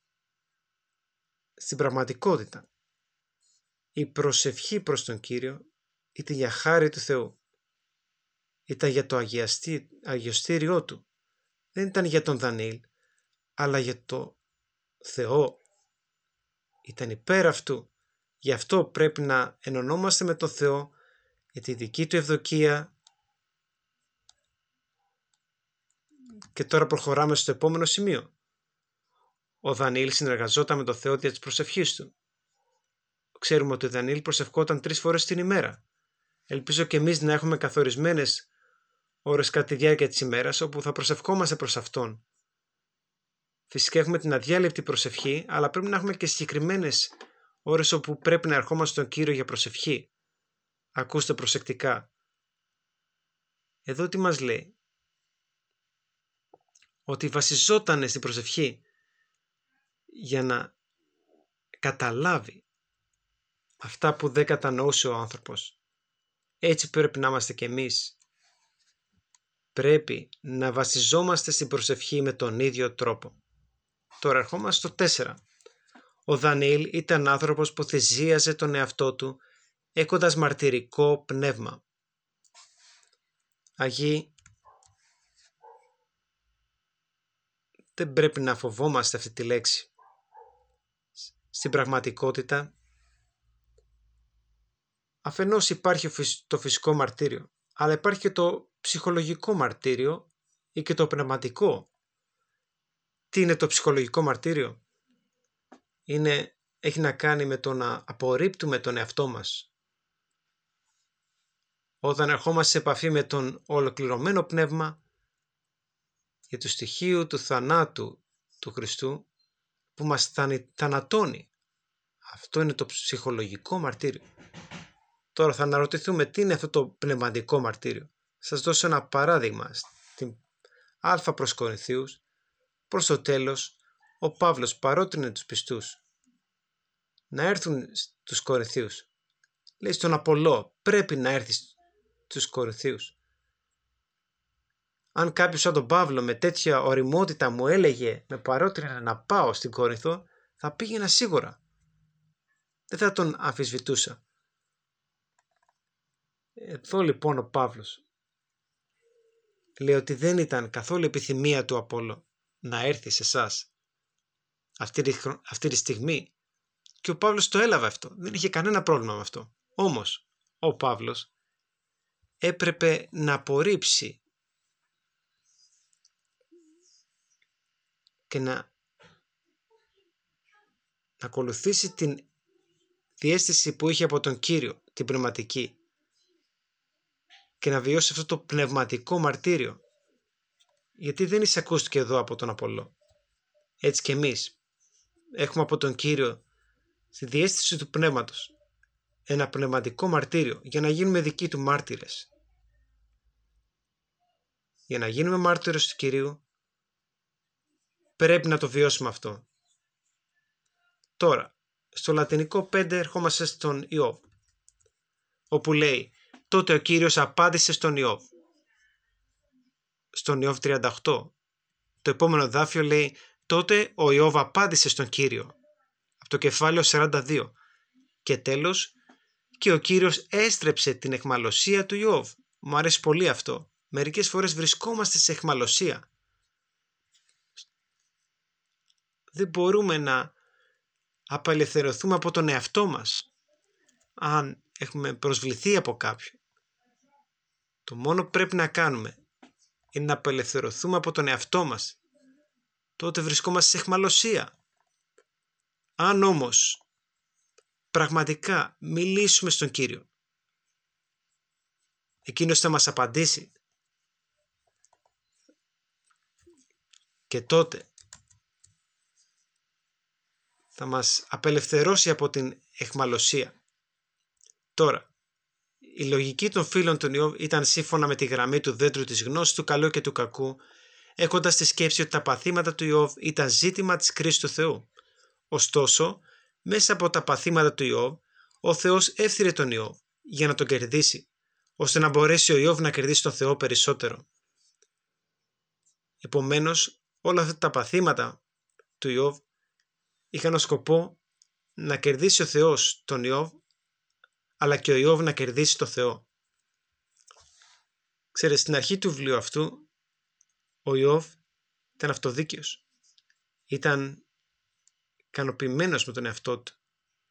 Στην πραγματικότητα, η προσευχή προς τον Κύριο ήταν για χάρη του Θεού. Ήταν για το αγιαστή, αγιοστήριό του. Δεν ήταν για τον Δανιήλ, αλλά για το Θεό. Ήταν υπέρ αυτού. Γι' αυτό πρέπει να ενωνόμαστε με τον Θεό για τη δική του ευδοκία. Και τώρα προχωράμε στο επόμενο σημείο. Ο Δανιήλ συνεργαζόταν με τον Θεό δια της προσευχής του. Ξέρουμε ότι ο Δανιήλ προσευχόταν τρεις φορές την ημέρα. Ελπίζω και εμείς να έχουμε καθορισμένες ώρες κατά τη διάρκεια της ημέρας όπου θα προσευχόμαστε προς Αυτόν. Φυσικά έχουμε την αδιάλειπτη προσευχή, αλλά πρέπει να έχουμε και συγκεκριμένες ώρες όπου πρέπει να ερχόμαστε στον Κύριο για προσευχή. Ακούστε προσεκτικά. Εδώ τι μας λέει? Ότι βασιζόταν στην προσευχή για να καταλάβει αυτά που δεν κατανοούσε ο άνθρωπος. Έτσι πρέπει να είμαστε κι εμείς. Πρέπει να βασιζόμαστε στην προσευχή με τον ίδιο τρόπο. Τώρα ερχόμαστε στο τέσσερα. Ο Δανιήλ ήταν άνθρωπος που θυσίαζε τον εαυτό του έχοντας μαρτυρικό πνεύμα. Αγίοι, δεν πρέπει να φοβόμαστε αυτή τη λέξη. Στην πραγματικότητα, αφενός υπάρχει το φυσικό μαρτύριο, αλλά υπάρχει και το ψυχολογικό μαρτύριο ή και το πνευματικό. Τι είναι το ψυχολογικό μαρτύριο? Είναι, έχει να κάνει με το να απορρίπτουμε τον εαυτό μας. Όταν ερχόμαστε σε επαφή με τον ολοκληρωμένο πνεύμα για το στοιχείο του θανάτου του Χριστού που μας θανατώνει. Αυτό είναι το ψυχολογικό μαρτύριο. Τώρα θα αναρωτηθούμε τι είναι αυτό το πνευματικό μαρτύριο. Σας δώσω ένα παράδειγμα. Στην Α προς Κορινθίους, προς το τέλος, ο Παύλος παρότρινε τους πιστούς να έρθουν στους Κορινθίους. Λέει στον Απολλώ, πρέπει να έρθει στους Κορινθίους. Αν κάποιος σαν τον Παύλο με τέτοια ωριμότητα μου έλεγε, με παρότρινε να πάω στην Κόρινθο, θα πήγαινα σίγουρα. Δεν θα τον αμφισβητούσα. Εδώ λοιπόν ο Παύλος λέει ότι δεν ήταν καθόλου επιθυμία του Απόλλω να έρθει σε εσάς αυτή τη, αυτή τη στιγμή, και ο Παύλος το έλαβε αυτό. Δεν είχε κανένα πρόβλημα με αυτό. Όμως ο Παύλος έπρεπε να απορρίψει και να, να ακολουθήσει την διαίσθηση που είχε από τον Κύριο, την πνευματική, και να βιώσει αυτό το πνευματικό μαρτύριο. Γιατί δεν εισακούστηκε εδώ από τον Απολλώ. Έτσι και εμείς έχουμε από τον Κύριο στη διαίσθηση του πνεύματος ένα πνευματικό μαρτύριο για να γίνουμε δικοί του μάρτυρες. Για να γίνουμε μάρτυρες του Κυρίου πρέπει να το βιώσουμε αυτό. Τώρα, στο λατινικό πέντε ερχόμαστε στον Ιώβ, όπου λέει τότε ο Κύριος απάντησε στον Ιώβ. Στον Ιώβ τριάντα οκτώ το επόμενο δάφιο λέει τότε ο Ιώβ απάντησε στον Κύριο, από το κεφάλαιο σαράντα δύο. Και τέλος, και ο Κύριος έστρεψε την αιχμαλωσία του Ιώβ. Μου αρέσει πολύ αυτό. Μερικές φορές βρισκόμαστε σε αιχμαλωσία. Δεν μπορούμε να απελευθερωθούμε από τον εαυτό μας αν έχουμε προσβληθεί από κάποιον. Το μόνο που πρέπει να κάνουμε είναι να απελευθερωθούμε από τον εαυτό μας. Τότε βρισκόμαστε σε αιχμαλωσία. Αν όμως πραγματικά μιλήσουμε στον Κύριο, εκείνος θα μας απαντήσει και τότε θα μας απελευθερώσει από την αιχμαλωσία. Τώρα, η λογική των φίλων του Ιώβ ήταν σύμφωνα με τη γραμμή του δέντρου της γνώσης του καλού και του κακού, έχοντας τη σκέψη ότι τα παθήματα του Ιώβ ήταν ζήτημα της κρίσης του Θεού. Ωστόσο, μέσα από τα παθήματα του Ιώβ, ο Θεός έφθειρε τον Ιώβ για να τον κερδίσει, ώστε να μπορέσει ο Ιώβ να κερδίσει τον Θεό περισσότερο. Επομένως, όλα αυτά τα παθήματα του Ιώβ είχαν ως σκοπό να κερδίσει ο Θεός τον Ιώβ αλλά και ο Ιώβ να κερδίσει το Θεό. Ξέρετε, στην αρχή του βιβλίου αυτού, ο Ιώβ ήταν αυτοδίκαιος. Ήταν ικανοποιημένος με τον εαυτό του.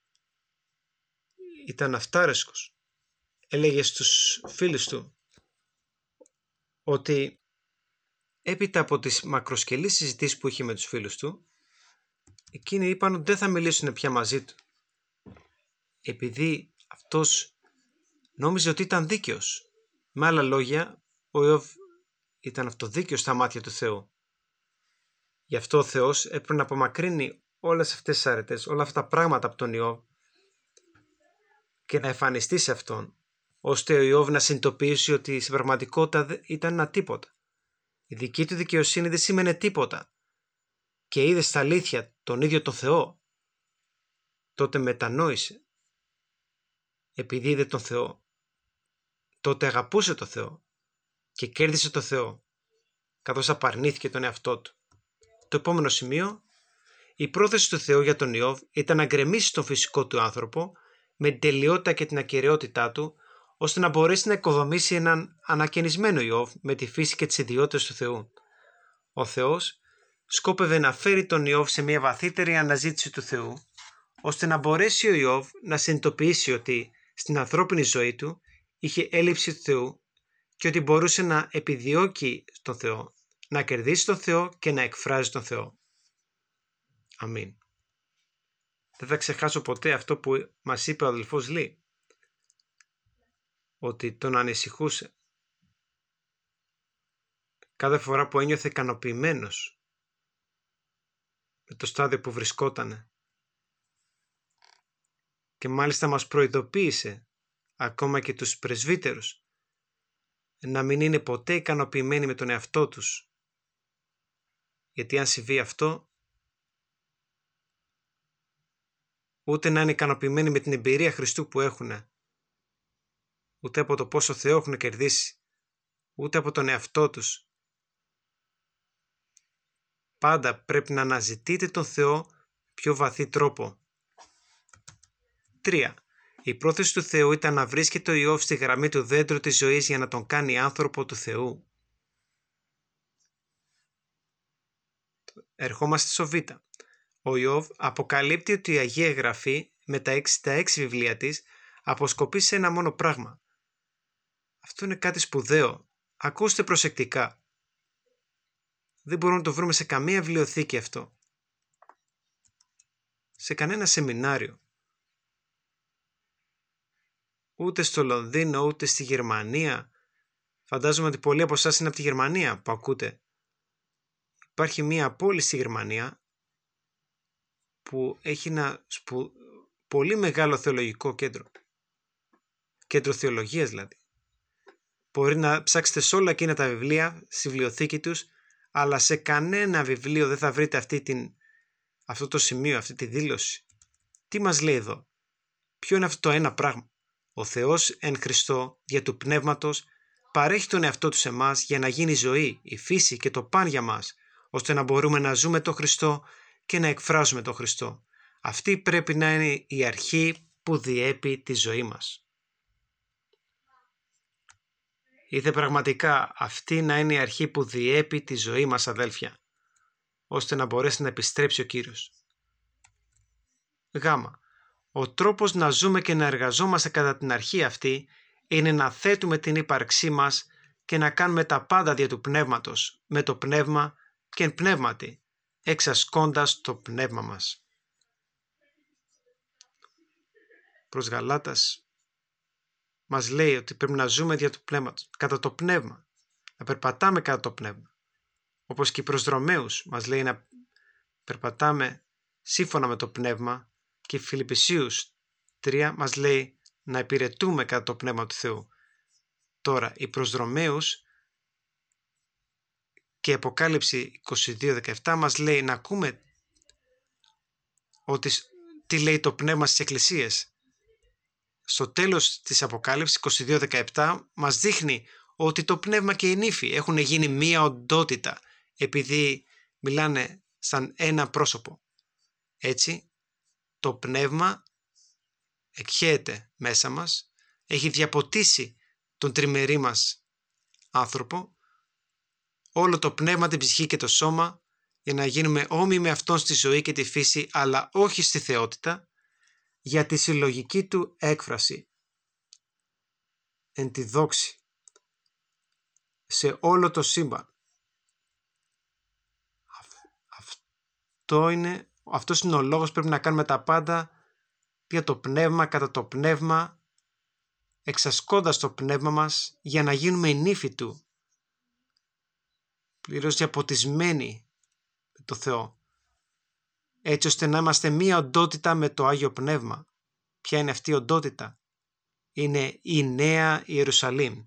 Ήταν αυτάρεσκος. Έλεγε στους φίλους του ότι έπειτα από τις μακροσκελείς συζητήσεις που είχε με τους φίλους του, εκείνοι είπαν ότι δεν θα μιλήσουν πια μαζί του. Επειδή αυτός νόμιζε ότι ήταν δίκαιος. Με άλλα λόγια, ο Ιώβ ήταν αυτοδίκαιος στα μάτια του Θεού. Γι' αυτό ο Θεός έπρεπε να απομακρύνει όλες αυτές τις αρετές, όλα αυτά τα πράγματα από τον Ιώβ και να εμφανιστεί σε αυτόν, ώστε ο Ιώβ να συνειδητοποιήσει ότι στην πραγματικότητα ήταν ένα τίποτα. Η δική του δικαιοσύνη δεν σήμαινε τίποτα και είδε στα αλήθεια τον ίδιο τον Θεό. Τότε μετανόησε. Επειδή είδε τον Θεό, τότε αγαπούσε τον Θεό και κέρδισε τον Θεό, καθώς απαρνήθηκε τον εαυτό του. Το επόμενο σημείο, η πρόθεση του Θεού για τον Ιώβ ήταν να γκρεμίσει τον φυσικό του άνθρωπο με την τελειότητα και την ακεραιότητά του, ώστε να μπορέσει να οικοδομήσει έναν ανακαινισμένο Ιώβ με τη φύση και τις ιδιότητες του Θεού. Ο Θεός σκόπευε να φέρει τον Ιώβ σε μια βαθύτερη αναζήτηση του Θεού, ώστε να μπορέσει ο Ιώβ να συνειδητοποιήσει ότι στην ανθρώπινη ζωή του είχε έλλειψη του Θεού και ότι μπορούσε να επιδιώκει τον Θεό, να κερδίσει τον Θεό και να εκφράζει τον Θεό. Αμήν. Δεν θα ξεχάσω ποτέ αυτό που μας είπε ο αδελφός Λί, ότι τον ανησυχούσε κάθε φορά που ένιωθε ικανοποιημένος με το στάδιο που βρισκότανε, και μάλιστα μας προειδοποίησε ακόμα και τους πρεσβύτερους να μην είναι ποτέ ικανοποιημένοι με τον εαυτό τους, γιατί αν συμβεί αυτό, ούτε να είναι ικανοποιημένοι με την εμπειρία Χριστού που έχουν, ούτε από το πόσο Θεό έχουν κερδίσει, ούτε από τον εαυτό τους. Πάντα πρέπει να αναζητείτε τον Θεό πιο βαθύ τρόπο. τρία. Η πρόθεση του Θεού ήταν να βρίσκεται ο Ιώβ στη γραμμή του δέντρου της ζωής για να τον κάνει άνθρωπο του Θεού. Ερχόμαστε στο Β. Ο Ιώβ αποκαλύπτει ότι η Αγία Γραφή με τα εξήντα έξι βιβλία της αποσκοπεί σε ένα μόνο πράγμα. Αυτό είναι κάτι σπουδαίο. Ακούστε προσεκτικά. Δεν μπορούμε να το βρούμε σε καμία βιβλιοθήκη αυτό. Σε κανένα σεμινάριο. Ούτε στο Λονδίνο, ούτε στη Γερμανία. Φαντάζομαι ότι πολλοί από εσάς είναι από τη Γερμανία που ακούτε. Υπάρχει μία πόλη στη Γερμανία που έχει ένα σπου... πολύ μεγάλο θεολογικό κέντρο. Κέντρο θεολογίας δηλαδή. Μπορεί να ψάξετε σε όλα εκείνα τα βιβλία, στη βιβλιοθήκη τους, αλλά σε κανένα βιβλίο δεν θα βρείτε αυτή την... αυτό το σημείο, αυτή τη δήλωση. Τι μας λέει εδώ? Ποιο είναι αυτό το ένα πράγμα? Ο Θεός εν Χριστώ δια του Πνεύματος παρέχει τον εαυτό του σε εμάς για να γίνει ζωή, η φύση και το παν για μας, ώστε να μπορούμε να ζούμε τον Χριστό και να εκφράζουμε τον Χριστό. Αυτή πρέπει να είναι η αρχή που διέπει τη ζωή μας. Είτε πραγματικά αυτή να είναι η αρχή που διέπει τη ζωή μας, αδέλφια, ώστε να μπορέσει να επιστρέψει ο Κύριος. Γ. Ο τρόπος να ζούμε και να εργαζόμαστε κατά την αρχή αυτή είναι να θέτουμε την ύπαρξή μας και να κάνουμε τα πάντα δια του Πνεύματος, με το Πνεύμα και εν πνεύματι, εξασκώντας το πνεύμα μας. Προς Γαλάτας μας λέει ότι πρέπει να ζούμε δια του Πνεύματος, κατά το Πνεύμα, να περπατάμε κατά το Πνεύμα. Όπως και προς Ρωμαίους μας λέει να περπατάμε σύμφωνα με το Πνεύμα, και οι Φιλιππισίους τρία μας λέει να υπηρετούμε κατά το Πνεύμα του Θεού. Τώρα, οι προς Ρωμαίους και η Αποκάλυψη είκοσι δύο δεκαεπτά μας λέει να ακούμε ότι, τι λέει το Πνεύμα στις εκκλησίες. Στο τέλος της Αποκάλυψης είκοσι δύο δεκαεπτά μας δείχνει ότι το Πνεύμα και η νύφη έχουν γίνει μία οντότητα, επειδή μιλάνε σαν ένα πρόσωπο. Έτσι, το Πνεύμα εκχέεται μέσα μας, έχει διαποτίσει τον τριμερή μας άνθρωπο, όλο το πνεύμα, την ψυχή και το σώμα, για να γίνουμε όμοιοι με Αυτόν στη ζωή και τη φύση, αλλά όχι στη θεότητα, για τη συλλογική Του έκφραση εν τη δόξη σε όλο το σύμπαν. Αυτό είναι, αυτός είναι ο λόγος, πρέπει να κάνουμε τα πάντα για το πνεύμα, κατά το πνεύμα, εξασκώντας το πνεύμα μας για να γίνουμε η νύφη Του, πλήρως διαποτισμένοι με το Θεό, έτσι ώστε να είμαστε μία οντότητα με το Άγιο Πνεύμα. Ποια είναι αυτή η οντότητα? Είναι η Νέα Ιερουσαλήμ.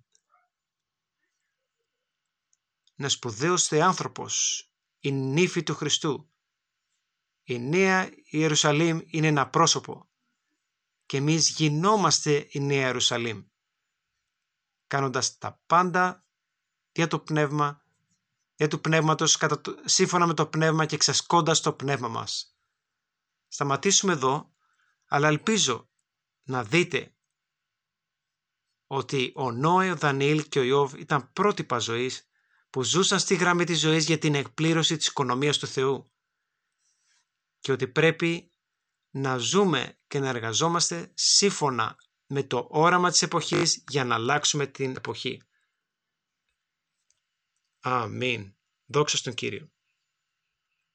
Ένας σπουδαίος θεάνθρωπος, η νύφη του Χριστού. Η Νέα Ιερουσαλήμ είναι ένα πρόσωπο και εμείς γινόμαστε η Νέα Ιερουσαλήμ, κάνοντας τα πάντα για το πνεύμα, για του πνεύματος, κατά το, σύμφωνα με το πνεύμα και εξασκώντας το πνεύμα μας. Σταματήσουμε εδώ, αλλά ελπίζω να δείτε ότι ο Νόε, ο Δανιήλ και ο Ιώβ ήταν πρότυπα ζωής που ζούσαν στη γραμμή της ζωής για την εκπλήρωση της οικονομίας του Θεού και ότι πρέπει να ζούμε και να εργαζόμαστε σύμφωνα με το όραμα της εποχής για να αλλάξουμε την εποχή. Αμήν. Δόξα στον Κύριο.